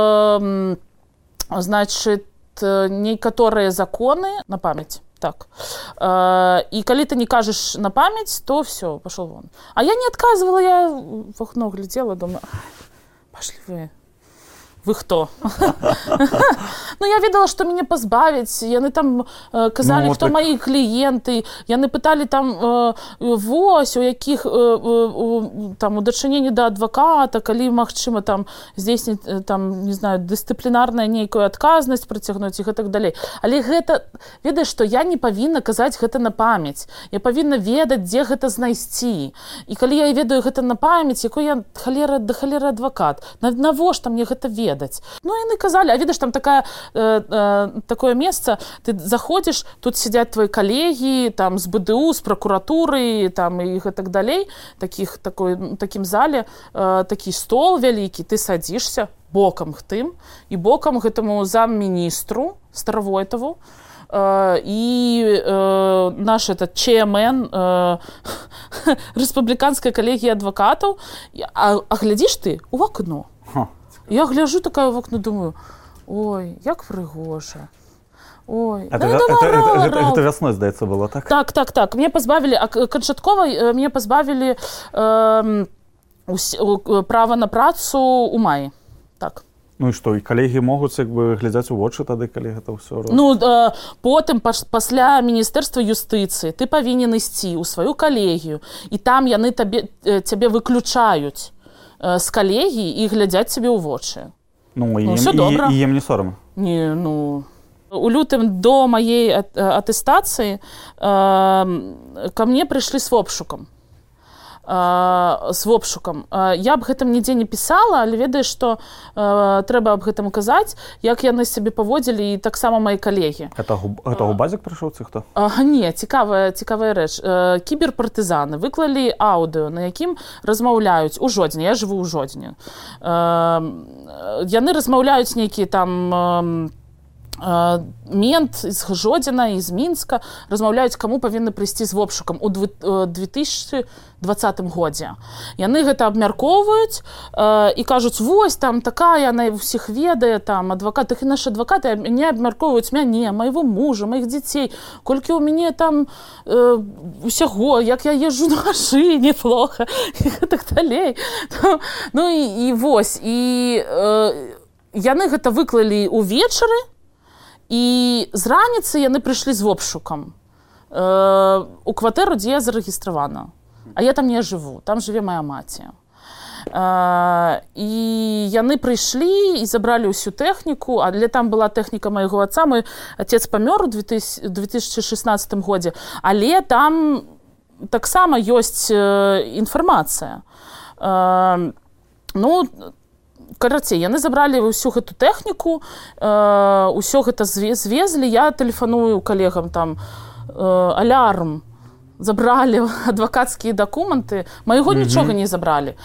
значит, некаторыя законы на памяць. Так. І калі ты не кажаш на памяць, то все, пашоў вон. А я не адказвала, я в окно глядзела, думаю, пашлі вы. Вы хто? Ну, я ведала, што мяне пазбавіць. Яны там казалі, хто маі кліенты. Яны пыталі там, вось, у якіх там у дачыненні да адваката, калі магчыма там здзейсніць, там, не знаю, дысцыплінарная нейкую адказнасць прыцягнуць і гэтак далей. Але гэта, ведаеш, што я не павінна казаць гэта на памяць. Я павінна ведаць, дзе гэта знайсці. І калі я ведаю гэта на памяць, якой я халера да халеры адвакат, навошта мне гэта ведаць? Ну, яны казалі, а видиш, там такое месца, ты заходзіш, тут сидят твои коллеги, там, з БДУ, з прокуратуры, там, і гэтак далей, такім зале, такі стол вялікі, ты садишься бокам к тым, і бокам гэтаму замміністру Старовойтову, и наш этот ЧМН, Республиканская коллегия адвокатов, а глядишь ты у окно. Я гляжу такая в окно, думаю, ой, як прыгожа. Ой, это вясной, здаецца, было, так? Так. Мне пазбавілі, канчаткова мне пазбавілі права на працу ў маі. Так. Ну і што, і калегі могуць як бы глядзяць у вочы тады, калі гэта ўсё робіць? Ну, потым, пасля Міністэрства юстыцыі, ты павінен ісці ў сваю калегію, і там яны цябе выключаюць з калегіі і глядзяць цябе ў вочы. Ну, і ім не сорамна? Не, ну... У лютым до маей атэстацыі ка мне прыйшлі з вобшукам. Я аб гэтым нідзе не пісала, але ведаеш, што трэба аб гэтым казаць, як яны сябе паводзілі, і таксама мае калегі. Гэта Губазік прыйшоў ці хто? Не, цікавая рэч. Кіберпартызаны выклалі аўдыо, на якім размаўляюць у Жодзіне. Я жыву ў Жодзіне. Яны размаўляюць нейкія там... мент з Жодзіна, з Мінска размаўляюць, каму павінны прыйсці з вобшукам у 2020 годзе. Яны гэта абмяркоўваюць і кажуць, вось там такая, яна ўсіх ведае, там адвакат, і нашы адвакаты не абмяркоўваюць мяне, майго мужа, маіх дзяцей, колькі ў мяне там усяго, як я езжу на машыне плохо, і гэтак далей. Ну і вось, і яны гэта выклалі ўвечары, і з раніцы яны прыйшлі з вобшукам у кватэру, дзе я зарэгістравана. А я там не жыву, там жыве мая маці. І яны прыйшлі і забралі ўсю тэхніку, але там была тэхніка майго отца, мой отец памёр у 2016 годзе, але там таксама ёсць інфармацыя. Ну, карацей, яны забралі ўсю гэту тэхніку, ўсё гэта звезлі, я тэлефаную калегам там, алярм, забралі адвакацкія дакументы, майго нічога не забралі.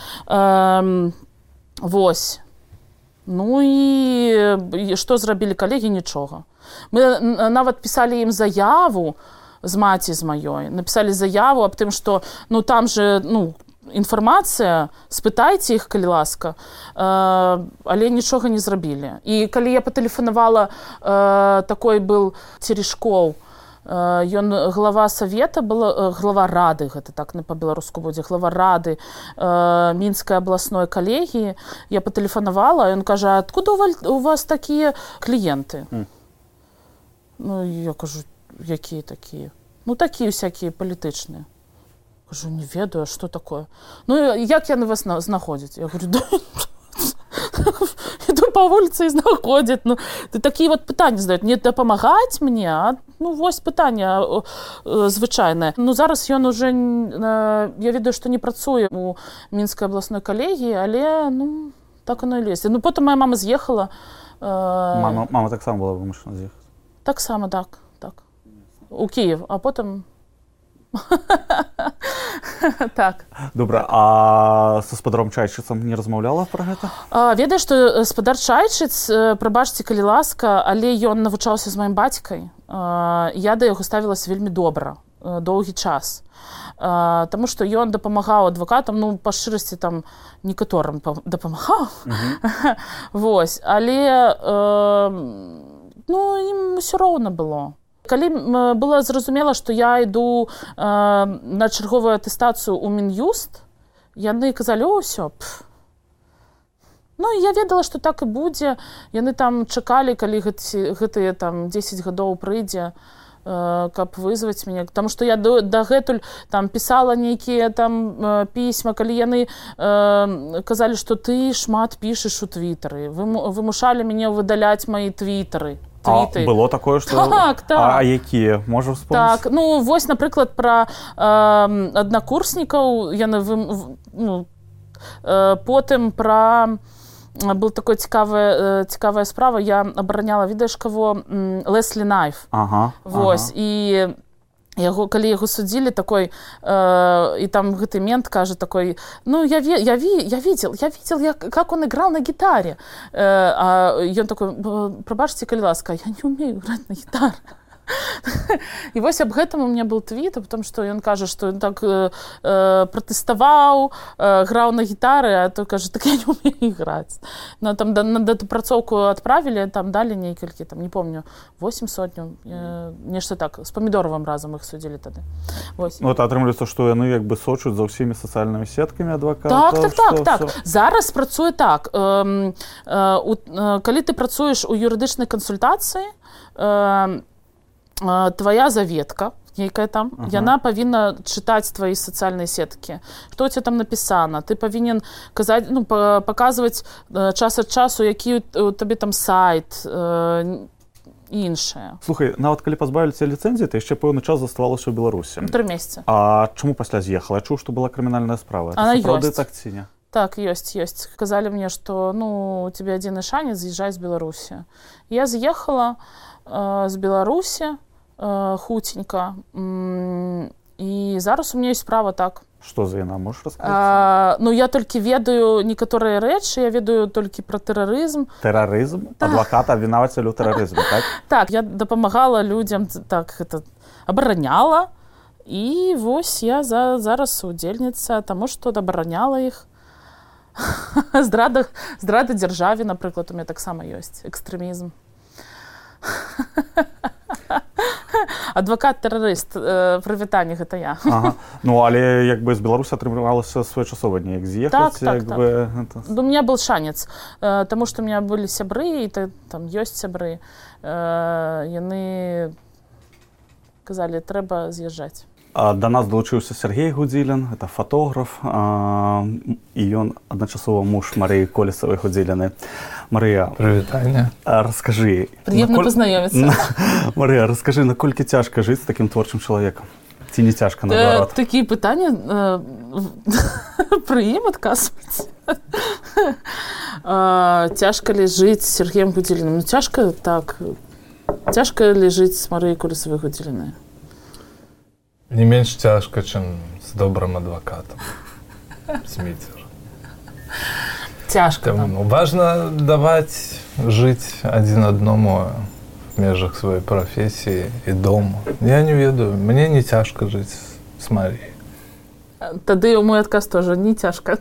Вось. Ну і што зрабілі калегі? Нічога. Мы нават пісалі ім заяву з маці з маёй, напісалі заяву аб тым, што ну там же, ну, інфармацыя, спытайце іх, калі ласка, але нічога не зрабілі. І калі я патэлефанавала, такой был Терешкоў, Ён глава савета был, глава рады, гэта так па-беларуску будзе, глава рады Мінскай абласной калегіі. Я патэлефанавала, ён кажа: "Откуда у вас такія кліенты?" Ну, я кажу: "Якія такія?" "Ну, такія всякие палітычныя." Кажу: "Не ведаю, что такое?" "Ну, як яны вас знаходзяць?" Я говорю: "Да, іду по вуліцы і знаходзяць." Ну, такія вот пытанні задаюць. Не дапамагаць мне, а ну, вось пытанне звычайнае. Ну, зараз ён уже, я ведаю, што не працуе у Мінскай абласной калегіі, але, ну, так оно і лезе. Ну, потым моя мама з'ехала. Мама таксама была вымушана з'ехаць? Таксама, так. У Київ, а потім... Так. Добра, а з гаспадаром Чайчыцам не размаўляла пра гэта? Ведаю, што гаспадар Чайчыц, прабачце, калі ласка, але ён навучаўся з маім бацькай. Я да яго ставілася вельмі добра, доўгі час. Таму што ён дапамагаў адвакатам, ну, па шчырасці, там, некаторым дапамагаў. Вось, але, ну, ім усё роўна было. Калі было зразумела, што я іду на чарговую атэстацыю ў Мін'юст, яны казалі: "О, ўсё, Ну, я ведала, што так і будзе. Яны там чакалі, калі гэтыя там 10 гадоў прыйдзе, каб вызваць мяне. Таму што я дагэтуль там пісала нейкія там пісьма, калі яны казалі, што ты шмат пішаш у твітары. Вымушалі мяне выдаляць мои твітары. А было такое, што... Так. А якія? Можа вспомніць? Так, ну, вось, напрыклад, пра аднакурснікаў, яны, ну, потым пра... Была такая цікавая справа, я абараняла, ведаеш каго? Леслі Найф. Вось, і калі яго судзілі, такой, і там гэты мент кажа такой: "Ну, я видел, как он играл на гитаре." А ён такой: "Прабачце, калі ласка, я не умею играть на гитаре." І вось аб гэтым у меня был твіт, потому што ён кажа, што ён так пратэставаў, граў на гітары, а той кажа: "Так я не умею играць." Ну, там на дапрацоўку адправілі, там далі некалькі, там, не помню, 8 сотняў, нешта так, з памідоровым разам іх судзілі тады. Вось. Ну, атрымліваецца, што яны як бы сочуць за ўсімі сацыяльнымі сеткамі адвакатаў. Так. Зараз працуе так. Калі ты працуеш у юрыдычнай кансультацыі, твоя заветка, нейкая там, яна павінна чытаць твои сацыяльныя сеткі. Што у тебя там напісана? Ты павінен казаць, ну, паказваць час ад часу, які у табе там сайт, іншае. Слухай, нават калі пазбавілі цябе ліцэнзіі, ты яшчэ пэўны час заставалася ў Беларусі. 3 месяцы. А чаму пасля з'ехала? Я чуў, што была крымінальная справа. Она ёсць. Так ці не? Так, ёсць. Казалі мне, што, ну, у тебе адзіны шанец, з'язджай з Беларусі. Я з'ехала з Беларусі хуценька, і зараз у меня ёсць справа, так. Што за яна, можаш расказаць? Ну, я толькі ведаю некаторыя рэчы, я ведаю толькі пра тэрарызм. Тэрарызм? Адваката абвінавацілі ў тэрарызме, так? Так, я дапамагала людзям, так, гэта, абараняла, і вось я зараз удзельніца, таму што абараняла іх. Здрада дзяржаве, напрыклад, у меня таксама ёсць экстрэмізм. Адвакат-тэрарыст, прывітанне, гэта я. Ну, але як бы з Беларусі атрымалася своечасова неяк з'ехаць. Так. У меня был шанец, таму што у меня былі сябры, і там ёсць сябры. Яны казалі, трэба з'язджаць. Да нас далучыўся Сергей Гудзілін, это фотограф, і ён адначасова муж Марыі Колесавай-Гудзіліны. Марыя, прывітанне. Раскажы. Прыемна пазнаёміцца. Марыя, раскажы, наколькі цяжка жыць з такім творчым чалавекам? Ці не цяжка, наадварот? Такія пытанні пры ім адказваць. Цяжка ли жыць з Сергеем Гудзіліным? Ну, цяжка, так. Цяжка ли жыць з Марыяй Колесавай-Гудзілінай? Не менш цяжка, чым з добрым адвакатам. Сміцер. Цяжка. Важна даваць жыць адзін адному в межах сваёй прафесіі і дому. Я не ведаю, мне не цяжка жыць з Марыяй. Тады мой адказ тоже не цяжка.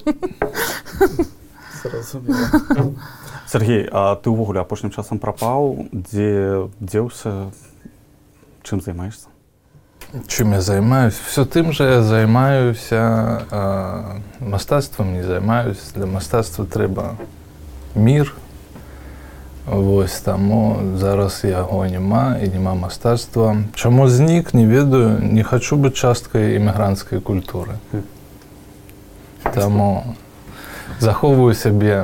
Сергей, а ты ўвогуле апошнім часам прапаў, дзе дзеўся, чым займаешся? Чим я займаюсь? Все тим же я займаюся, мистецтвом не займаюсь. Для мистецтва треба мір. Ось тому зараз його нема і нема мистецтва. Чому знік, не ведаю, не хочу бути часткою іммігрантської культури. Тому заховую себе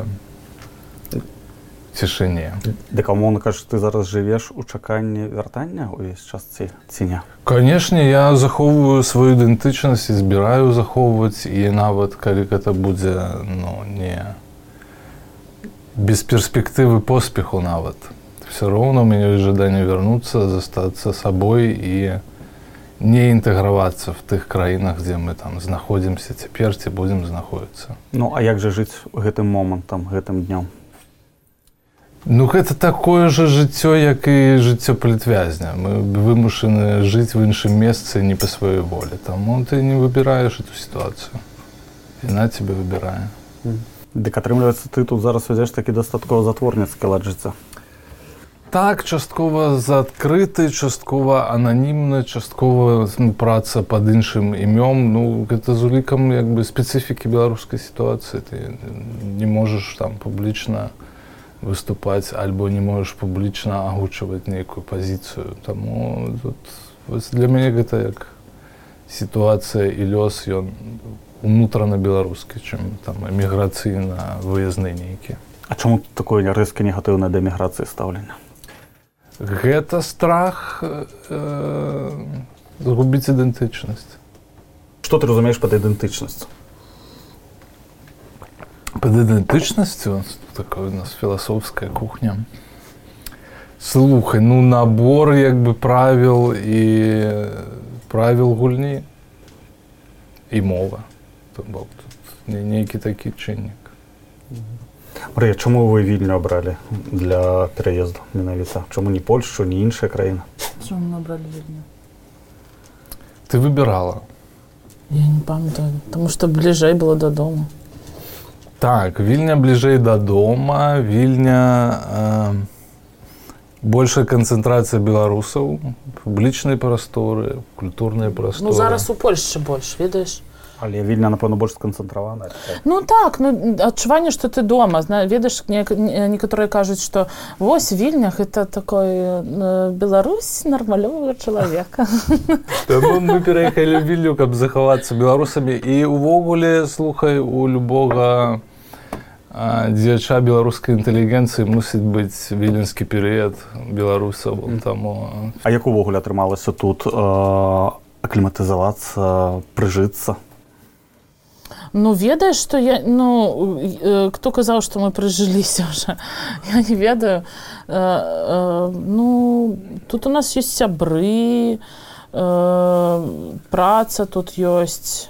в тишині. Дык, умоўна кажучы, ты зараз жывеш у чаканні вяртання увесь час ці не? Канешне, я захоўваю сваю ідэнтычнасць і збіраю захоўваць, і нават калі гэта будзе не без перспектывы поспеху нават. Все роўно у мяне ёсць жаданне вярнуцца, застацца сабой і не інтэгравацца в тых краінах, дзе мы там знаходзімся цяпер, ці будзем знаходзіцца. Ну, а як жа жыць гэтым момантам, гэтым днём? Ну, гэта такое же жыццё, як і жыццё палітвязня. Мы вымушаны жыць в іншым месцы не па сваёй волі. Таму ты не выбіраеш эту сітуацыю. Яна цябе выбірае. Дык, атрымліваецца, ты тут зараз вядзеш такі дастаткова затворніцкі лад жыцця. Так, часткова заадкрыты, часткова ананімны, часткова праца пад іншым імём. Ну, гэта з улікам як бы спецыфікі беларускай сітуацыі. Ты не можаш там публічна выступаць, альбо не можаш публічна агучваць нейкую пазіцыю. Таму тут для мяне гэта як сітуацыя і лёс, ён унутрана беларускі, чым там эміграцыйна выязны нейкі. А чаму такое рэзка негатыўнае да эміграцыі стаўленне? Гэта страх згубіць ідэнтычнасць. Што ты разумееш пад ідэнтычнасцю? Пад ідэнтычнасцю, такая у нас філасофская кухня. Слухай, ну набор як бы правіл гульні і мова. Тут нейкі такі чыннік. Марыя, чаму вы Вільню абралі для пераезду менавіта? Чаму не Польшчу, не іншая краіна? Чаму мы абралі Вільню? Ты выбірала? Я не памятаю, тому што бліжэй было дадому. Так, Вільня бліжэй да дома, Вільня большая канцэнтрацыя беларусаў, публічнай прасторы, культурнай прасторы. Ну, зараз у Польшчы больш, ведаеш? Але Вільня, напэўна, больш сканцэнтраваная. Ну так, адчуванне, што ты дома. Ведаеш, некаторыя кажуць, што вось Вільня, гэта такой Беларусь нармалёвага чалавека. Таму мы пераехалі ў Вільню, каб захавацца беларусамі. І увогуле, слухай, у любога дзеяча беларускай інтэлігенцыі мусіць быць віленскі перыяд беларусаў. А як увогуле атрымалася тут акліматызавацца, прыжыцца? Ну, ведаеш, што я... Ну, хто казаў, што мы прыжыліся ўжо? Я не ведаю. Ну, тут у нас ёсць сябры, праца тут ёсць.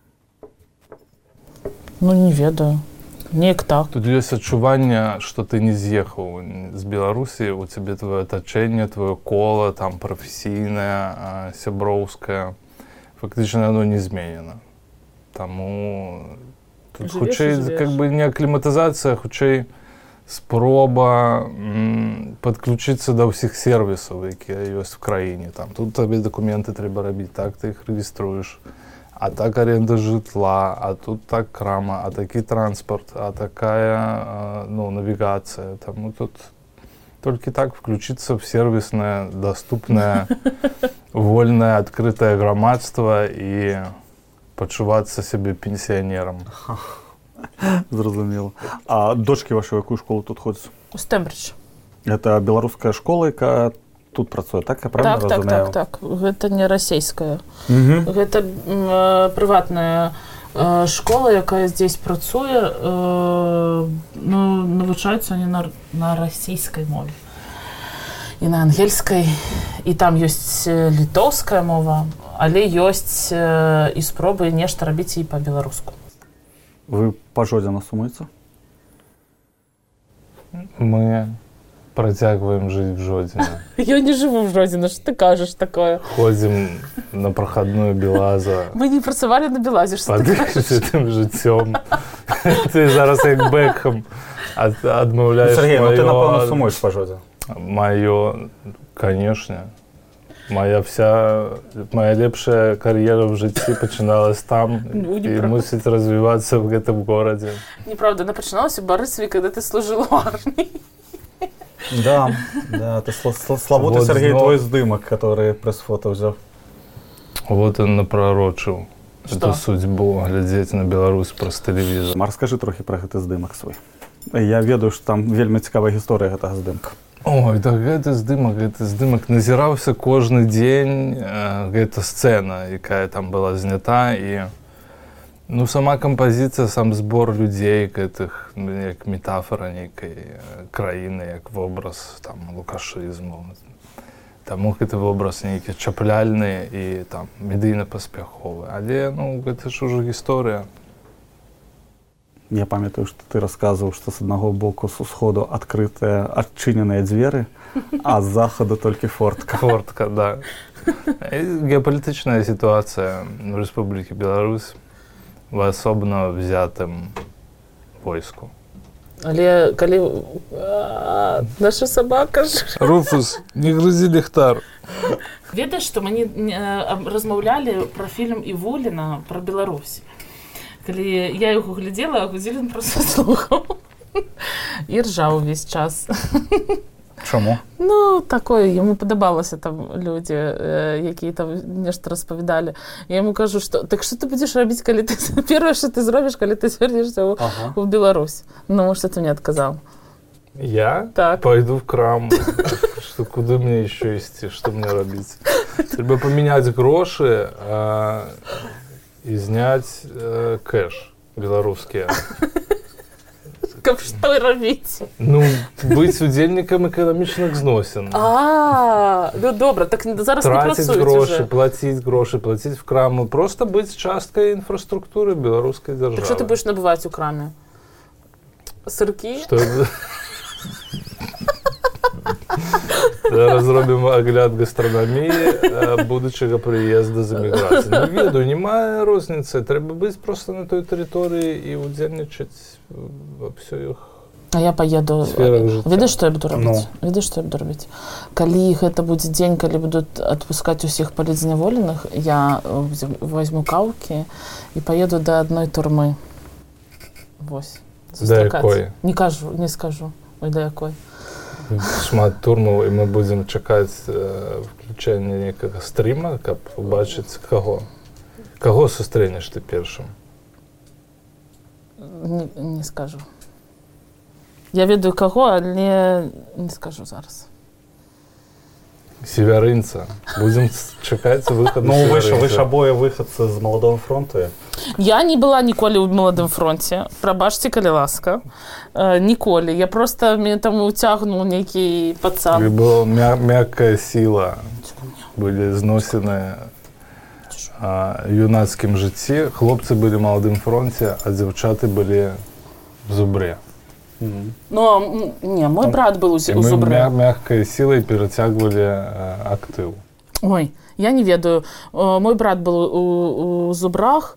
Ну, не ведаю. Неяк так. Тут ёсць адчуванне, што ты не з'ехаў з Беларусі, у цябе твоё атачэнне, твоё кола, там прафесійнае, сяброўскае. Фактычна оно не зменена. Таму тут хутчэй как бы не акліматызацыя, хутчэй спроба падключыцца да ўсіх сервісаў, якія ёсць в краіне. Там тут табе дакументы трэба рабіць, так ты іх рэгіструеш. А так аренда жытла, а тут так крама, а такі транспорт, а такая навігацыя. Таму тут толькі так включыцца в сервіснае, даступнае, вольнае, адкрытае грамадства і пачувацца сябе пенсіянерам. Зразумела. А дочкі вашай якую школу тут ходзяць? У Стэмбридж. Гэта беларуская школа, якая тут працуе, так? Я правильно разумею? Так. Гэта не расійская. Гэта прыватная школа, якая здесь працуе. Навучаюцца они на расійскай мове. І на ангельскай. І там ёсць літоўская мова, але ёсць і спробы нешта рабіць і па-беларуску. Вы па Жодзіна сумуеце? Мы працягваем жыць в Жодзіне. Я не жыву в Жодзіне, што ты кажаш такое? Ходзім на прахадную Белаза. Мы не працавалі на Белазе, што ты кажаш? Пад гэтым жыццём. Ты зараз як Бекхэм адмаўляеш Сергей, ну ты, напэўна, сумуеш па Жодзе. Маё, канешне. Моя лепшая кар'ера в жыцці пачыналась там і мусіць развівацца в гэтым горадзе. Неправда, она пачыналась в Барысаве, когда ты служил в армии. Да, это славуты вот Сергей, твой здымак, который пресс-фото взял. Вот он напророчыў эту судьбу, глядзець на Беларусь праз тэлевізор. Раскажы трохі пра гэты здымак свой. Я ведаю, што там вельмі цікавая гісторыя гэтага здымка. Ой, да гэты здымак назіраўся кожны дзень, гэта сцэна, якая там была знята, і сама кампазіцыя, сам збор людзей, гэтых, як метафора нейкай краіны, як вобраз там лукашызму. Таму гэты вобраз нейкі чапляльны і там медыйна-паспяховы. Але, гэта ж ужо гісторыя. Я памятаю, што ты расказваў, што з аднаго боку з усходу адкрытыя, адчыненыя дзверы, а з захаду толькі фортка. Фортка, да. Геапалітычная сітуацыя в Рэспублікі Беларусь в асобна взятым войску. Але калі... наша сабака ж... Руфус, не грызі ліхтар. Ведаеш, што мы размаўлялі пра фільм Івуліна пра Беларусь. Калі я яго глядзела, а Гудзілін проста слухаў. І ржаў увесь час. Чаму? Такое, яму падабалася там людзі, якія там нешта распавядалі. Я яму кажу, што так што ты будзеш рабіць, калі ты... Першае, што ты зробіш, калі ты звернешся ў Беларусь. Што ты мне адказаў? Я? Так. Пойду в крам. Куды мне еще ісці? Што мне рабіць? Трэба памяняць грошы і зняць кэш беларускія. Каб што рабіць? Быць удзельнікам эканамічных зносін. Добра, так зараз не працуюць уже. Траціць грошы, плаціць в краму. Просто быць часткай інфраструктуры беларускай дзяржавы. Так што ты будзеш набываць у краме? Сыркі? Што? Зараз зробім агляд гастранаміі будучага прыезда з эміграцыі. Не ведаю, няма розніцы. Трэба быць проста на той тэрыторыі і удзельнічаць ва ўсіх сферах жыцця. А я паеду... Ведаеш, што я буду рабіць? Калі гэта будзе дзень, калі будуць адпускаць усіх палітзняволеных, я возьму каўкі і паеду да адной турмы. Вось. Да якой? Не скажу. Ой, да якой. Шмат турмаў, і мы будзем чакаць включэння нейкага стріма, каб убачыць каго. Каго сустрэнеш ты першым? Не скажу. Я ведаю каго, але не скажу зараз. Севярынца. Будзем чакаць выхаду Севярынца. Вы ж абое выхадцы з Маладога фронту. Я не была ніколі ў Маладым фронце. Прабачце, калі ласка. Ніколі. Я проста мяне там уцягнуў нейкі пацан. Была мяккая сіла. Былі зносіны юнацкім жыцці. Хлопцы былі ў Маладым фронце, а дзяўчаты былі в Зубре. Не, мой брат был у Зубре. Мы мягкой силой перетягивали актив. Ой, я не ведаю. Мой брат был у Зубрах.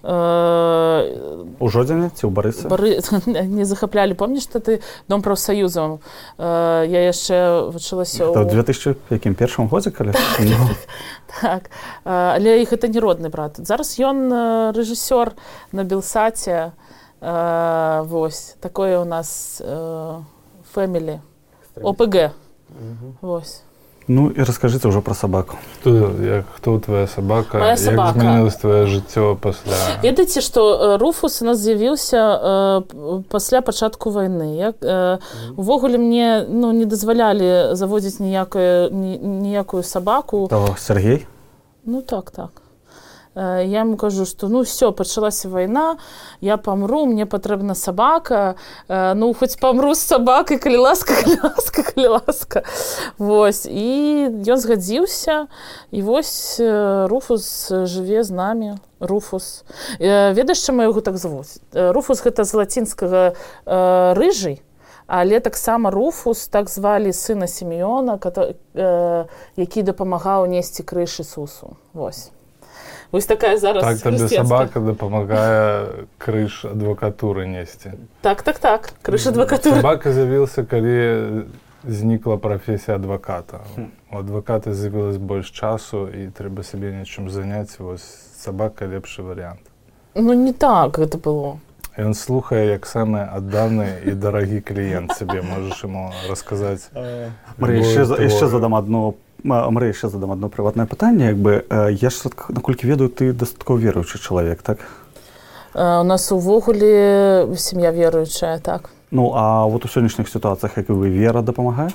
У Жодзіне ці ў Барысаве? Не захапляли. Помніш, што ты Дом прафсаюзаў? Я яшчэ вучылася ў 2001 годзе, калі? Так. Але іх гэта не родны брат. Зараз ён рэжысёр на Белсаце. Вось. Такое у нас фэмілі. ОПГ. Вось. Ну і раскажыце ўжо пра сабаку. Хто твоя сабака? Моя сабака. Як змянілася твоё жыццё пасля... Ведаеце, што Руфус у нас з'явіўся пасля пачатку вайны. Увогуле мне не дазвалялі заводзіць ніякую сабаку. Сергей? Ну так. Я ему кажу, что все, пачалася вайна, я памру, мне патрэбна сабака, хоць памру з сабакай, калі ласка. Вось, і ён згадзіўся, і вось Руфус жыве з намі. Руфус. Ведаеш, чаму яго так завуць? Руфус гэта з лацінскага рыжый, але таксама Руфус, так звалі сына Сімеона, які дапамагаў несці крыж Ісусу. Вось. Вось такая зараз так табе сабака дапамагае крыж адвакатуры несці. Так, крыж адвакатуры. Сабака з'явіўся, калі знікла прафесія адваката. У адваката з'явилось больш часу і трэба сябе нечым заняць. Вось сабака лепшы варыянт. Ну не так гэта было. Ён слухае, як самы адданы і дарагі кліент сябе. Можаш яму расказаць. Марыя, яшчэ задам одно прыватнае пытанне. Я ж, наколькі ведаю, ты дастаткова веруючы чалавек, так? У нас увогуле сям'я веруючая, так. Ну, а вот у сённяшніх сітуацыях, як вы, вера дапамагае?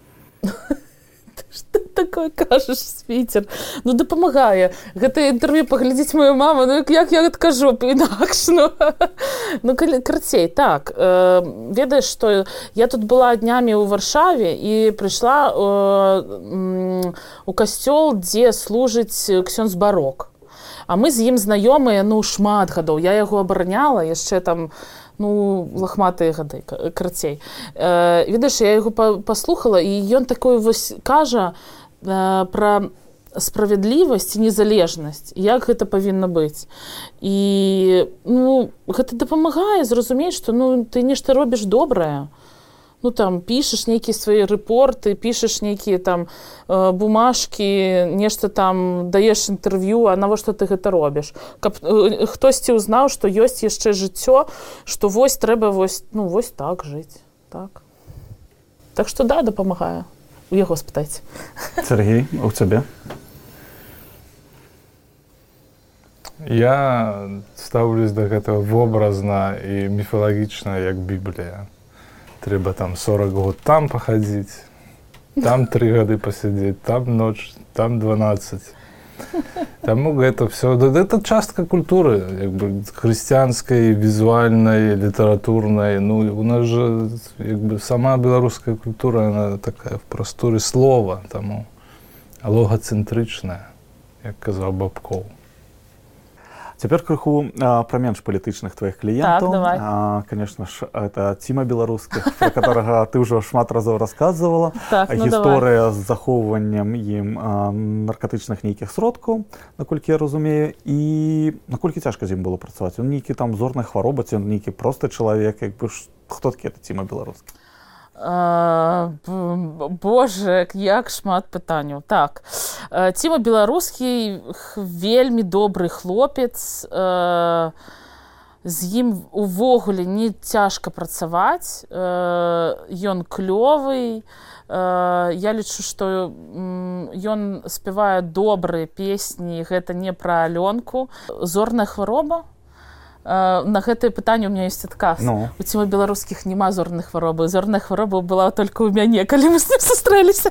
Што такое кажаш, Свіцер? Ну, дапамагае. Гэта інтэрв'ю паглядзіць маю маму, ну як я адкажу інакш, ну. Ну, карацей, так. Ведаеш, што я тут была днямі ў Варшаве і прыйшла у касцёл, дзе служыць ксёндз Барок. А мы з ім знаёмыя, ну, шмат гадоў. Я яго абараняла яшчэ там, ну, лахматыя гады, карацей. Ведаеш, я яго паслухала, і ён такой вось кажа пра справядлівасць і незалежнасць, як гэта павінна быць. І, ну, гэта дапамагае зразумець, што, ну, ты нешта робіш добрае. Ну, там, пішаш нейкія свае рэпорты, пішаш нейкія там бумажкі, нешта там даеш інтэрв'ю, а навошта ты гэта робіш? Каб хтосьці ўзнаў, што ёсць яшчэ жыццё, што вось трэба вось, ну, вось так жыць. Так. Так што, да, дапамагае. У яго спытайце. Сергей, у цябе? Я стаўлюсь да гэтага вобразна і міфалагічна, як Біблія. Трэба там 40 год там пахадзіць, там 3 гады пасядзець, там ноч, там 12. Таму гэта ўсё, гэта частка культуры, як бы хрысціянскай, візуальнай, літаратурнай. Ну, у нас жа, як бы, сама беларуская культура, она такая в прасторы слова, таму логацэнтрычная, як казаў Бабкоў. Цяпер крыху пра менш палітычных тваіх кліентаў. Так, давай. Конечно ж, это Ціма Беларускіх, пра которага ты ўжо шмат разоў расказвала. Так, ну гісторыя з захоўваннем ім наркатычных нейкіх сродкаў, наколькі я разумею, і наколькі цяжка з ім было працаваць. Ён нейкі там зорная хвароба, ці ён нейкі просты чалавек, як бы, хто такі это Ціма Беларускі? Боже, як шмат пытанняў. Так, Ціма Беларускі вельмі добры хлопец, з ім увогуле не цяжка працаваць, ён клёвы, я лічу, што ён спявае добрыя песні, гэта не пра Алёнку. Зорная хвароба? На гэтае пытанне у меня ёсць адказ. Ну. У Цімы Беларускіх няма зорнай хваробы. Зорная хвароба была толькі ў мяне, калі мы з ним сустрэліся.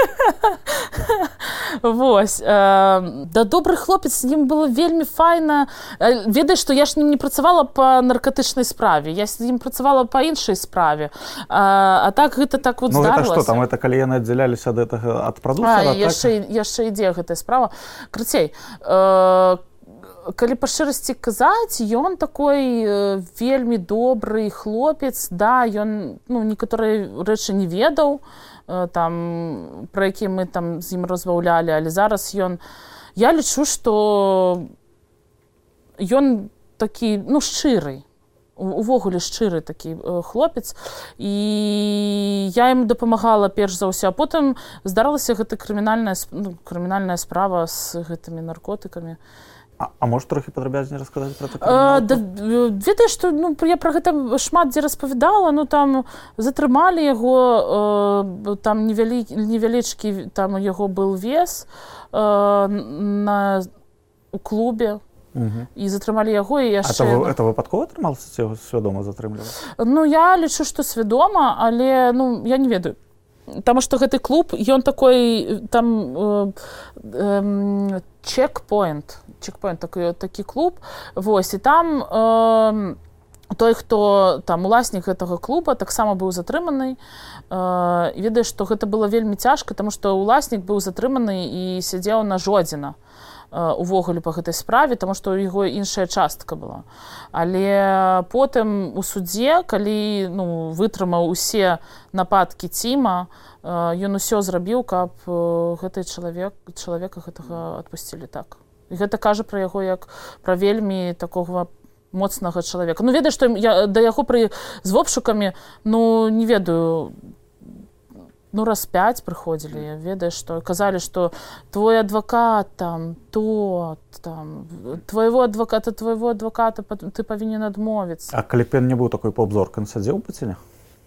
Вось. Да, добры хлопец, з ім было вельмі файна. Ведаеш, што я ж з ним не працавала па наркатычнай справе. Я з ім працавала па іншай справе. А так гэта так вот здарылася. Ну, гэта што там? Это калі яны аддзяляліся ад прадуцера? Яшчэ ідзе гэтая справа. Крыцей, калі па шчырасці казаць, ён такой вельмі добры хлопец, да, ён, ну, некаторыя рэчы не ведаў, там, пра якія мы там з ім размаўлялі, але зараз ён, я лічу, што ён такі, ну, шчыры, увогуле шчыры такі хлопец, і я ім дапамагала перш за ўсё, а потым здарылася гэта крымінальная справа з гэтымі наркотыкамі. А можаш трохі падрабязней расказаць пра такое? Ведаеш, што, ну, я пра гэта шмат дзе распавядала, ну, там затрымалі яго, там невялічкі, там у яго быў вес у клубе, і затрымалі яго, і яшчэ... А это выпадкова атрымалася, ці яго свядома затрымліваць? Ну, я лічу, што свядома, але, ну, я не ведаю. Таму што гэты клуб, ён такой, там, чекпоінт, такі клуб, вось, і там той, хто там уласнік гэтага клуба, таксама быў затрыманы, і ведаеш, што гэта было вельмі цяжка, таму што уласнік быў затрыманы і сядзеў на жодзіна увогуле па гэтай справе, таму што ў яго іншая частка была. Але потым у судзе, калі, ну, вытрымаў усе нападкі Ціма, ён усё зрабіў, каб гэты чалавека гэтага адпусцілі, так. І гэта кажа пра яго як пра вельмі такога моцнага чалавека. Ну, ведаеш, што я да яго з вобшукамі, ну, не ведаю, раз 5 прыходзілі, я ведаю, што казалі, што твой адвакат там, твайго адваката ты павінен адмовіцца. А калі б ён не быў такой паўбзоркай, сядзеў бы ці не?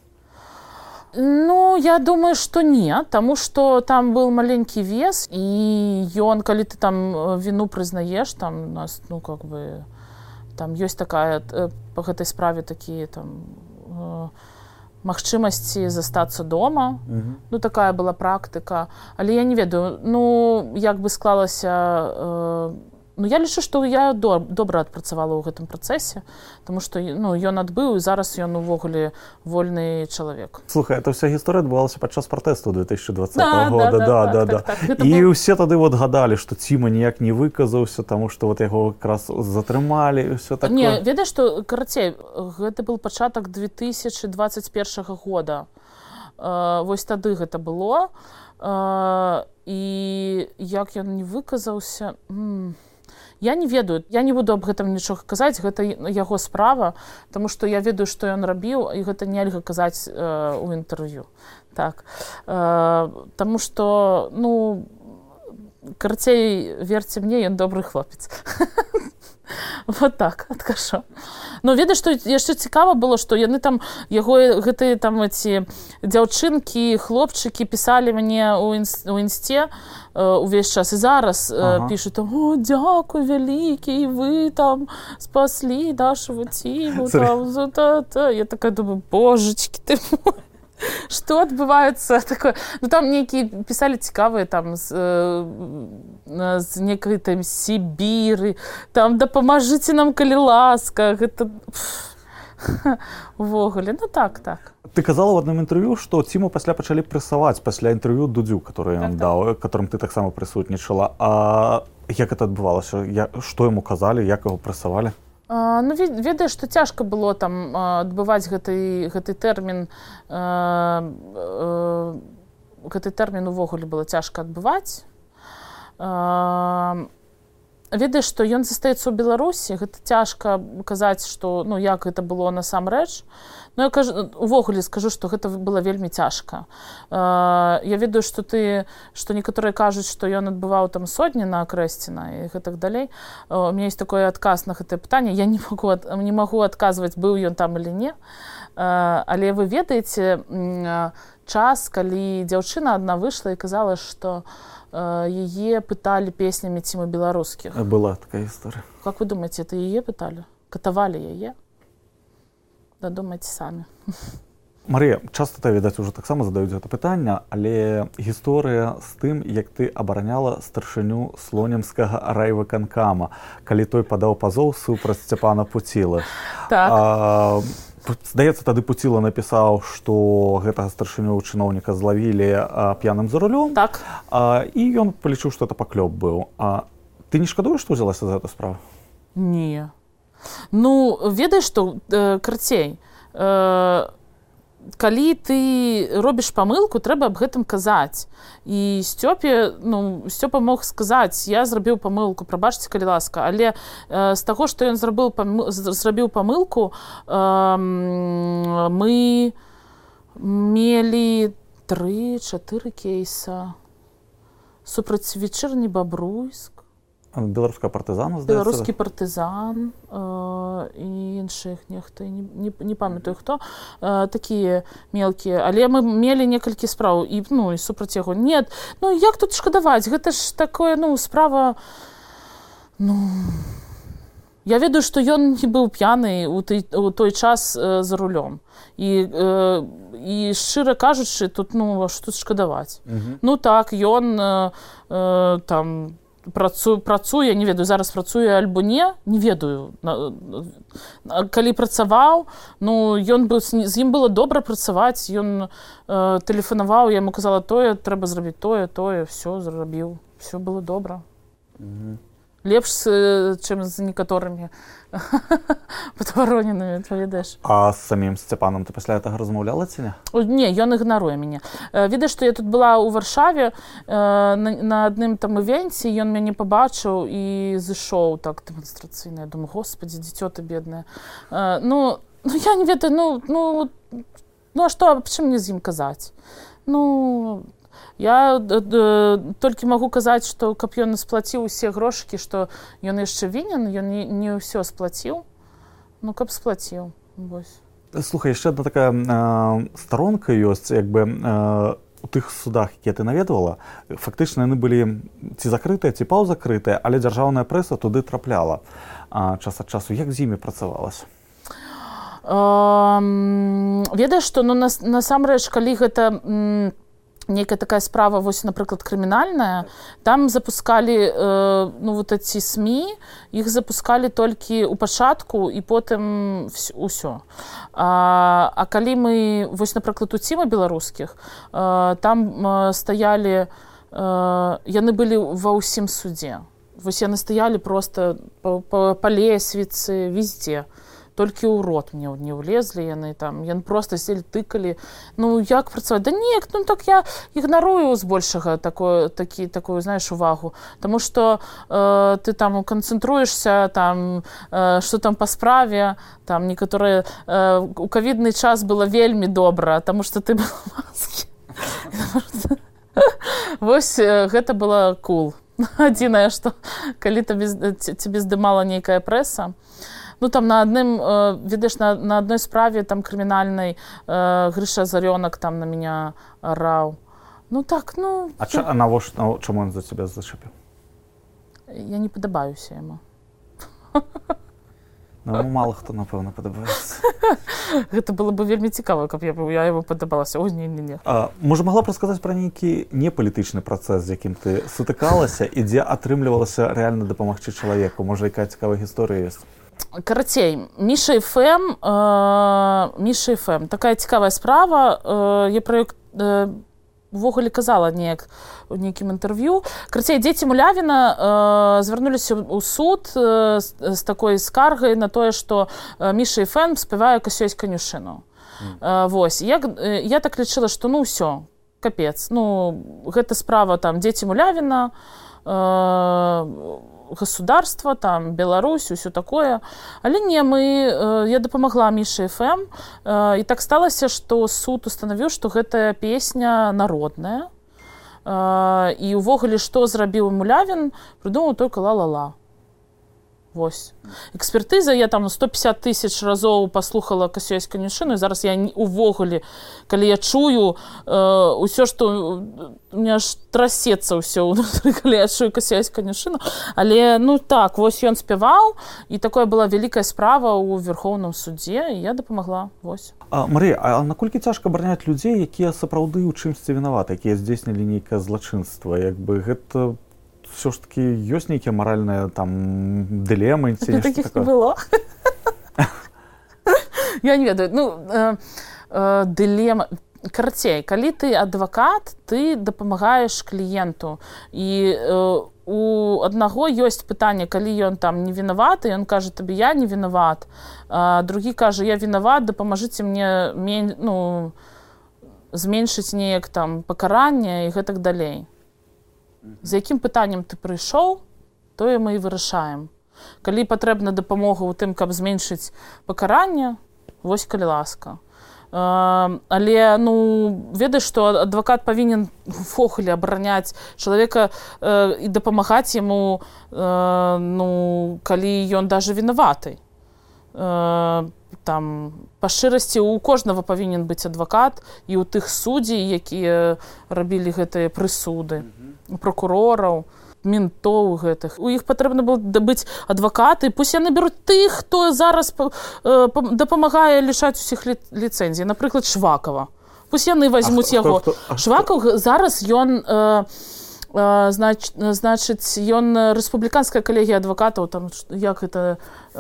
Ну, я думаю, што не, таму што там быў маленькі вес, і ён, калі ты там віну прызнаеш, там у нас, ну, как бы, там ёсць такая, па гэтай справе такія там магчымасці застацца дома. Ну, такая была практыка. Але я не ведаю, ну, як бы склалася... Ну, я лічу, што я добра адпрацавала ў гэтым працэсе, таму што, ну, ён адбыў, і зараз ён увогуле вольны чалавек. Слухай, эта вся гісторыя адбывалася падчас пратэсту 2020 года. Так. І ўсе тады вот гадалі, што Ціма ніяк не выказаўся, таму што вот яго якраз затрымалі і ўсё такое. Не, ведаеш, што, карацей, гэта быў пачатак 2021 года. Вось тады гэта было. І як ён не выказаўся... Я не ведаю, я не буду аб гэтым нічога казаць, гэта яго справа, таму што я ведаю, што ён рабіў, і гэта нельга казаць у інтэрв'ю. Так. Таму што, ну, карацей, верце мне, ён добры хлопец. Вот так, адкажу. Ну, ведаеш, што яшчэ цікава было, што яны там, яго, гэтыя там эти дзяўчынкі, хлопчыкі пісалі мне ў інсце увесь час. І зараз пішуць там, о, дзякуй вялікі, і вы там спаслі нашу Ціму. Я такая думаю, божечкі ты мой. Что адбываецца такое? Ну, там нейкія пісалі цікавыя там з некай там Сібіры, там дапамажыце нам, калі ласка. Гэта увогуле, ну так. Ты казала ў адным інтэрв'ю, што Ціму пасля пачалі прэсаваць пасля інтэрв'ю Дудзю, которое ён даў, которым ты таксама прысутнічала. А як гэта адбывалася? Што яму казалі, як яго прэсавалі? Ну, ведаеш, што цяжка было там адбываць гэты тэрмін. Гэты тэрмін увогуле было цяжка адбываць. Ведаеш, што ён застаецца ў Беларусі, гэта цяжка казаць, што, ну, як гэта было насамрэч. Ну, я увогуле скажу, што гэта было вельмі цяжка. Я ведаю, што некаторыя кажуць, што ён адбываў там сотні на Крэсціна і гэтак далей. У меня есть такой адказ на гэтае пытанне. Я не магу адказваць, быў ён там или не. Але вы ведаеце час, калі дзяўчына адна выйшла і казала, што яе пыталі песнямі Цімы беларускіх. Была такая гісторыя. Как вы думаете, это яе пыталі? Катавалі яе? Дадумайце самі. Марыя, часта ты, відаць, ужо таксама задаюць гэта пытанне, але гісторыя з тым, як ты абараняла старшыню слонімскага райвыканкама, калі той падаў пазоў супраць Сцяпана Пуцілы. Так. Здаецца, тады Пуціла напісаў, што гэтага старшыню чыноўніка злавілі п'яным за рулём. Так. І ён палічыў, што гэта паклёп быў. Ты не шкадуеш, што ўзялася за гэту справу? Не. Ну, ведаеш, што, карацей, калі ты робіш памылку, трэба аб гэтым казаць. І Сцёпа мог сказаць, я зрабіў памылку, прабачце, калі ласка. Але з таго, што ён зрабіў памылку, мы мелі 3-4 кейса супраць Вечэрні Бабруйск. Беларускага партызана, здаецца? Беларускі партызан і іншых нехта, не памятаю хто, такія мелкія. Але мы мелі некалькі спраў і супраць яго. Нет, ну як тут шкадаваць? Гэта ж такое, справа... Я ведаю, што ён не быў п'яны ў той час за рулём. І шчыра кажучы, тут, што тут шкадаваць? Ну так, ён там... працуе, не ведаю, зараз працуе альбо не ведаю. Калі працаваў, з ім было добра працаваць, ён тэлефанаваў, я яму казала тое, трэба зрабіць тое, все зрабіў, все было добра. Лепш, чым з некаторымі падвароненымі, ведаеш. А з самім Сцяпанам ты пасля гэтага размаўляла ці не? Не, ён ігнаруе мяне. Ведаеш, што я тут была ў Варшаве на адным там івенце, ён мяне пабачыў і зышоў так дэманстрацыйна. Я думаю, господі, дзіцё ты беднае. Я не ведаю, а што, аб чым мне з ім казаць? Ну, я толькі магу казаць, што каб ён сплаціў усе грошыкі, што ён яшчэ вінен, ён не ўсё сплаціў. Ну, каб сплаціў. Вось. Слухай, яшчэ одна такая старонка ёсць, як бы у тых судах, якія ты наведвала, фактычна яны былі ці закрытыя, ці паўзакрытыя, але дзяржаўная прэса туды трапляла час ад часу. Як з імі працавалася? Ведаеш, што насамрэч, калі гэта нейкая такая справа, вось, напрыклад, крымінальная, там запускалі вот эти СМІ, іх запускалі толькі ў пачатку і потым ўсё. А калі мы, вось, напрыклад, у ціма беларускіх, там стаялі, яны былі ва ўсім судзе. Вось яны стаялі проста па лесвіцы, везде. Толькі ў рот мне не ўлезлі яны там, яны проста сели тыкалі. Ну, як працаваць? Да не, ну так я ігнарую збольшага такую, знаеш, увагу. Таму што ты там канцэнтруешся, там, што там па справе, там некаторыя... У ковідны час было вельмі добра, таму што ты была ў маске. Вось гэта было cool. Адзінае, што калі цябе здымала нейкая прэса, ну, там на адным, ведаеш, на адной справе там крымінальнай Грыша Зарёнак там на меня ораў. Ну, так, ну... А навошта, чаму ён за цябе зачапіў? Я не падабаюся яму. Ну, мало хто, напэўна, падабаецца. Гэта было бы вельмі цікава, каб я яму падабалася. Ой, не. Можа, магла б расказаць пра нейкі непалітычны працэс, з якім ты сутыкалася і дзе атрымлівалася рэальна дапамагчы чалавеку? Можа, якая цікавая гісторыя ёсць? Карацей, Міша ФМ, такая цікавая справа, я пра увогуле казала у нейкім інтэрв'ю. Карацей, дзеці Мулявіна звярнуліся ў суд з такой скаргай на тое, што Міша ФМ спявае «Касёсь канюшыну». Вось, я так лічыла, што ну ўсё, капец. Ну, гэта справа там дзеці Мулявіна, государства, там, Беларусь, усё такое. Але не, я дапамагла Мішы ФМ, і так сталася, што суд устанавіў, што гэтая песня народная. І увогуле, што зрабіў Мулявін, прыдумаў толькі ла-ла-ла. Вось. Экспертыза, я там 150 000 разоў паслухала «Касёсь канюшыну», і зараз я увогуле, калі я чую ўсё, што у меня аж трасецца ўсё ўнутры, калі я чую «Касёсь канюшыну». Але, ну так, вось ён спяваў, і такое была вялікая справа ў Верхоўным судзе, і я дапамагла. Вось. Марыя, а наколькі цяжка абараняць людзей, якія сапраўды ў чымсьці вінаваты, якія здзейснілі нейкае злачынства? Як бы гэта... Все ж таки ёсць нейкія маральныя там дылемы ці нешта таких такое? Не было. Я не ведаю. Ну, дылема... Карацей, калі ты адвакат, ты дапамагаеш кліенту. І у аднаго ёсць пытанне, калі ён там не вінаваты, ён кажа табе, я не вінават. А другі кажа, я вінават, дапамажыце мне зменшыць неяк там пакаранне і гэтак далей. За якім пытаннем ты прыйшоў, тое мы і вырашаем. Калі патрэбна дапамога ў тым, каб зменшыць пакаранне, вось калі ласка. Але, ну, ведаеш, што адвакат павінен увогуле абараняць чалавека і дапамагаць яму, ну, калі ён даже вінаваты. Там, па шчырасці, у кожнага павінен быць адвакат і ў тых суддзей, якія рабілі гэтыя прысуды. Прокурораў, ментоў гэтых. У іх патрэбна было быць адвакаты. Пусть яны беруць тых, хто зараз дапамагае лішаць усіх ліцэнзій. Напрыклад, Швакова. Пусть яны возьмуць яго. Шваков зараз ён, значыць, ён рэспубліканская калегія адвакатаў, там, як гэта...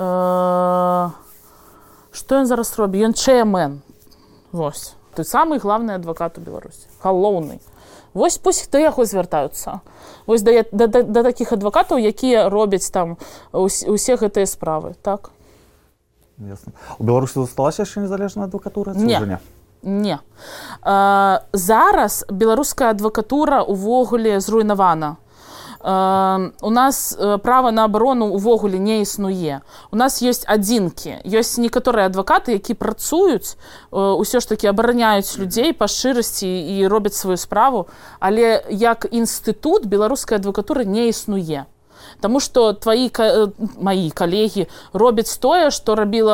Што ён зараз робіць? Ён ЧМН. Вось. Той самы главны адвакат у Беларусі. Галоўны. Вось пусть да яго звяртаюцца. Вось да такіх адвакатаў, якія робяць там усе гэтыя справы, так? Ясна. У Беларусі засталася яшчэ незалежная адвакатура? Не. Зараз беларуская адвакатура ўвогуле зруйнавана. У нас права на абарону увогуле не існуе. У нас ёсць адзінкі. Ёсць некаторыя адвакаты, які працуюць, усё ж такі абараняюць людзей па шчырасці і робяць сваю справу, але як інстытут беларускай адвакатуры не існуе. Таму што маі калегі робяць тое, што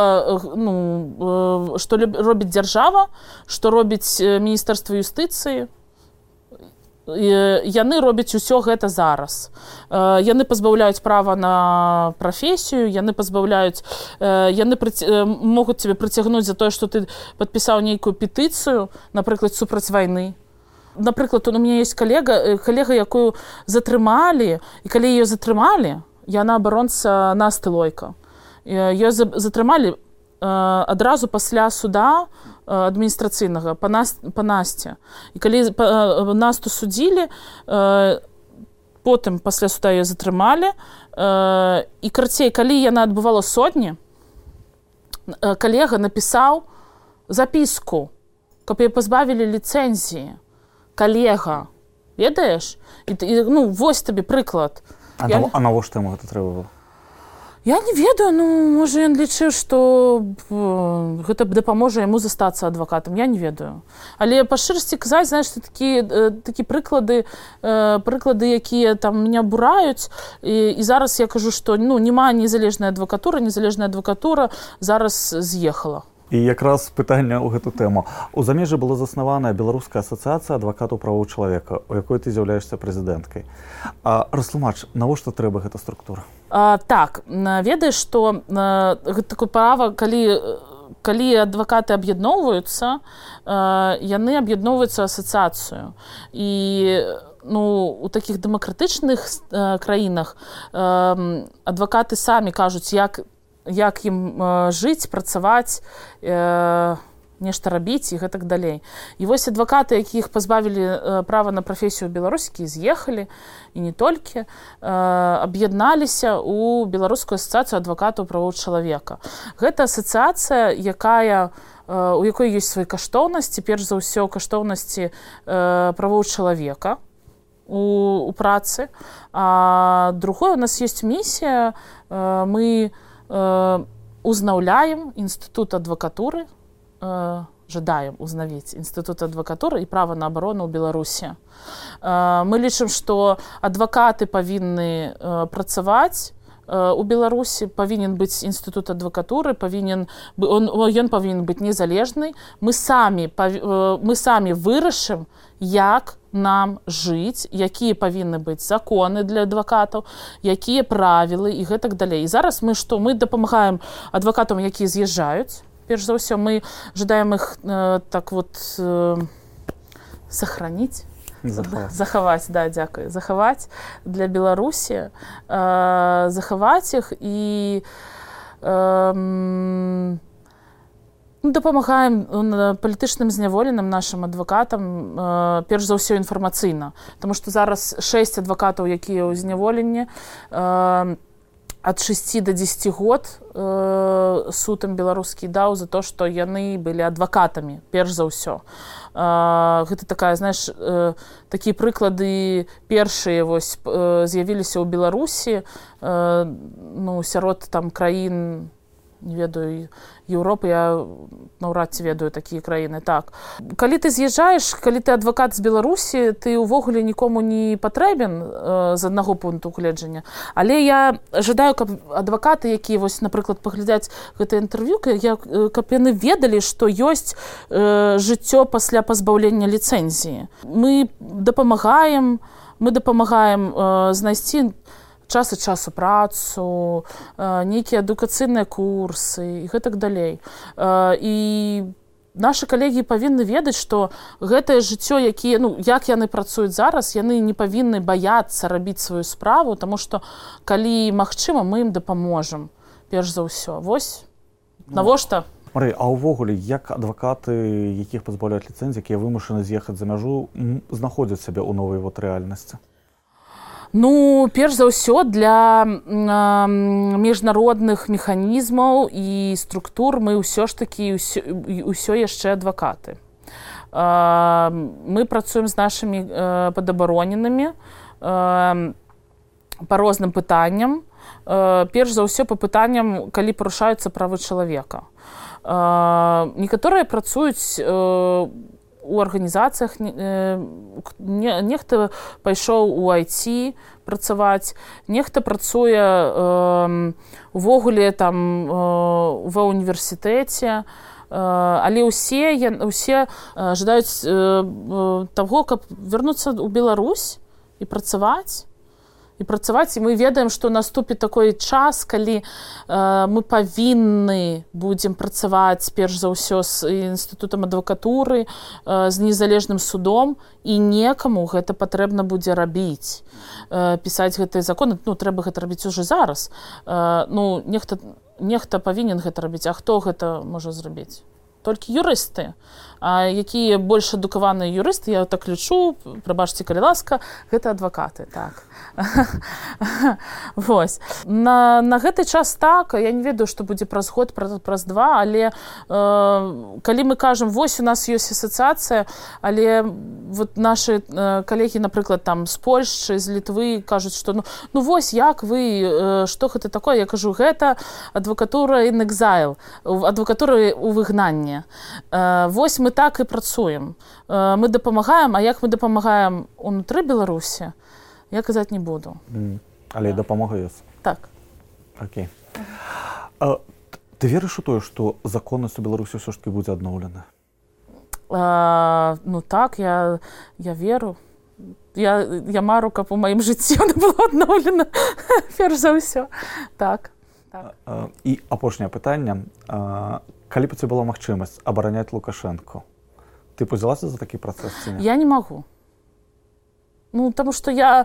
робіць дзяржава, што робіць Міністэрства юстыцыі. Яны робяць усё гэта зараз. Яны пазбаўляюць права на прафесію, яны могуць цябе прыцягнуць за тое, што ты падпісаў нейкую петыцыю, напрыклад, супраць вайны. Напрыклад, у мяне ёсць калега, якую затрымалі, і калі яе затрымалі, яна абаронца Насты Лойка. Яе затрымалі адразу пасля суда адміністрацыйнага па Насце. І калі Насту судзілі, потым пасля суда яе затрымалі, і карацей, калі яна адбывала сотні, калега напісаў запіску, каб яе пазбавілі ліцэнзіі. Калега, ведаеш? Вось табе прыклад. А навошта яму гэта трэба было? Я не ведаю, можа ён лічыў, што гэта дапаможа яму застацца адвакатам, я не ведаю. Але па шчырасці казаць, знаеш, такі прыклады, якія там мяне абураюць, і зараз я кажу, што няма незалежная адвакатура зараз з'ехала. І якраз пытанне ў гэту тэму. У замежжы была заснаваная Беларуская асацыяцыя адвакатаў правоў чалавека, у якой ты з'яўляешся прэзідэнткай. Растлумач, навошта трэба гэта структура? Так, ведаеш, што гэта такое права, калі адвакаты аб'ядноўваюцца, яны аб'ядноўваюцца асацыяцыю. І у такіх дэмакратычных краінах адвакаты самі кажуць, як ім жыць, працаваць, нешта рабіць і гэтак далей. І вось адвакаты, якіх пазбавілі права на прафесію ў Беларусі, якія з'ехалі, і не толькі, аб'ядналіся ў Беларускую асацыяцыю адвакатаў правоў чалавека. Гэта асацыяцыя, у якой ёсць свае каштоўнасці, перш за ўсё каштоўнасці правоў чалавека у працы. А другое, у нас ёсць місія, мы узнаўляем інстытут адвакатуры, жадаем узнавіць інстытут адвакатуры і права на абарону ў Беларусі. Мы лічым, што адвакаты павінны працаваць у Беларусі, павінен быць інстытут адвакатуры, ён павінен быць незалежны. Мы самі вырашым, як нам жыць, якія павінны быць законы для адвакатаў, якія правілы і гэтак далей. І зараз мы дапамагаем адвакатам, якія з'язджаюць. Перш за ўсё, мы жадаем іх сохраніць, захаваць, дзякую, захаваць для Беларусі, захаваць іх і дапамагаем палітычным зняволеным нашым адвакатам, перш за ўсё інфармацыйна. Таму што зараз 6 адвакатаў, якія ў зняволенні, ад 6 до 10 год суд ім беларускі даў за то, што яны былі адвакатамі, перш за ўсё. Гэта такая, знаеш, такія прыклады першыя з'явіліся ў Беларусі, сярод там краін, не ведаю, Еўропы, я наўрад ці ведаю такія краіны. Так. Калі ты з'язджаеш, калі ты адвакат з Беларусі, ты ўвогуле нікому не патрэбен з аднаго пункту гледжання. Але я жадаю, каб адвакаты, якія, напрыклад, паглядзяць гэта інтэрв'ю, каб яны ведалі, што ёсць жыццё пасля пазбаўлення ліцэнзіі. Мы дапамагаем знайсці час ад часу працу, нейкія адукацыйныя курсы і гэтак далей. І нашы калегі павінны ведаць, што гэтае жыццё, як яны працуюць зараз, яны не павінны баяцца рабіць сваю справу, таму што, калі магчыма, мы ім дапаможам, перш за ўсё. Вось, навошта? Марыя, а ўвогуле, як адвакаты, якіх пазбаўляюць ліцэнзіі, якія вымушаны з'ехаць за мяжу, знаходзяць сябе ў новай рэальнасці? Перш за ўсё, для міжнародных механізмаў і структур мы ўсё ж такі ўсё яшчэ адвакаты. Мы працуем з нашымі падабароненымі, па розным пытанням. Перш за ўсё па пытанням, калі парушаюцца правы чалавека. Некаторыя працуюць у арганізацыях, нехта пайшоў у IT працаваць, нехта працуе увогуле там ва універсітэце, але ўсе жадаюць таго, каб вярнуцца ў Беларусь і працаваць. І мы ведаем, што наступіць такой час, калі мы павінны будзем працаваць перш за ўсё з інстытутам адвакатуры, з незалежным судом, і некаму гэта патрэбна будзе рабіць. Пісаць гэтыя законы, трэба гэта рабіць уже зараз. Нехта павінен гэта рабіць, а хто гэта можа зрабіць? Толькі юрысты. А якія больш адукаваныя юрысты, я так лічу, прабачце, калі ласка, гэта адвакаты, так. Вось. На гэты час так, я не ведаю, што будзе праз год, праз два, але калі мы кажам, вось у нас ёсць асацыяцыя, але вот нашы калегі, напрыклад, там з Польшчы, з Літвы кажуць, што вось як вы, што гэта такое? Я кажу, гэта адвакатура in exile, адвакатура ў выгнанні. Вось мы так і працуем. Мы дапамагаем, а як мы дапамагаем унутры Беларусі, я казаць не буду. Але дапамога ёсць? Так. Окей. Ты верыш у тое, што законнасць у Беларусі ўсё ж такі будзе адноўлена? Так, я веру. Я мару, каб у маім жыцці яна была адноўлена. Перш за ўсё. Так. І апошняе пытанне. Калі б у цябе была магчымасць абараняць Лукашэнку, ты б узялася за такі працэс ці не? Я не магу. Таму што я,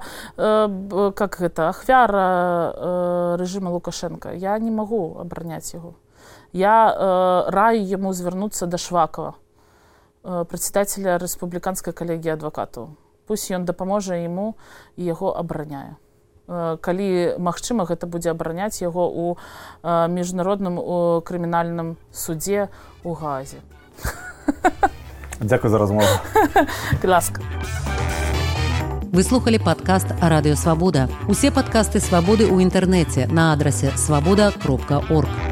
ахвяра рэжыма Лукашенка. Я не магу абараняць яго. Я раю яму звярнуцца да Швакова, прадседателя рэспубліканскай калегіі адвакатаў. Пусть ён дапаможа яму і яго абараняе. Калі магчыма, гэта будзе абараняць яго ў міжнародным крымінальным судзе ў Гаазе. Дзякуй за размову. Ласка. Вы слухали падкаст «Радыё Свабода». Усе падкасты «Свабоды» ў інтэрнэце на адрасе свабода.орг.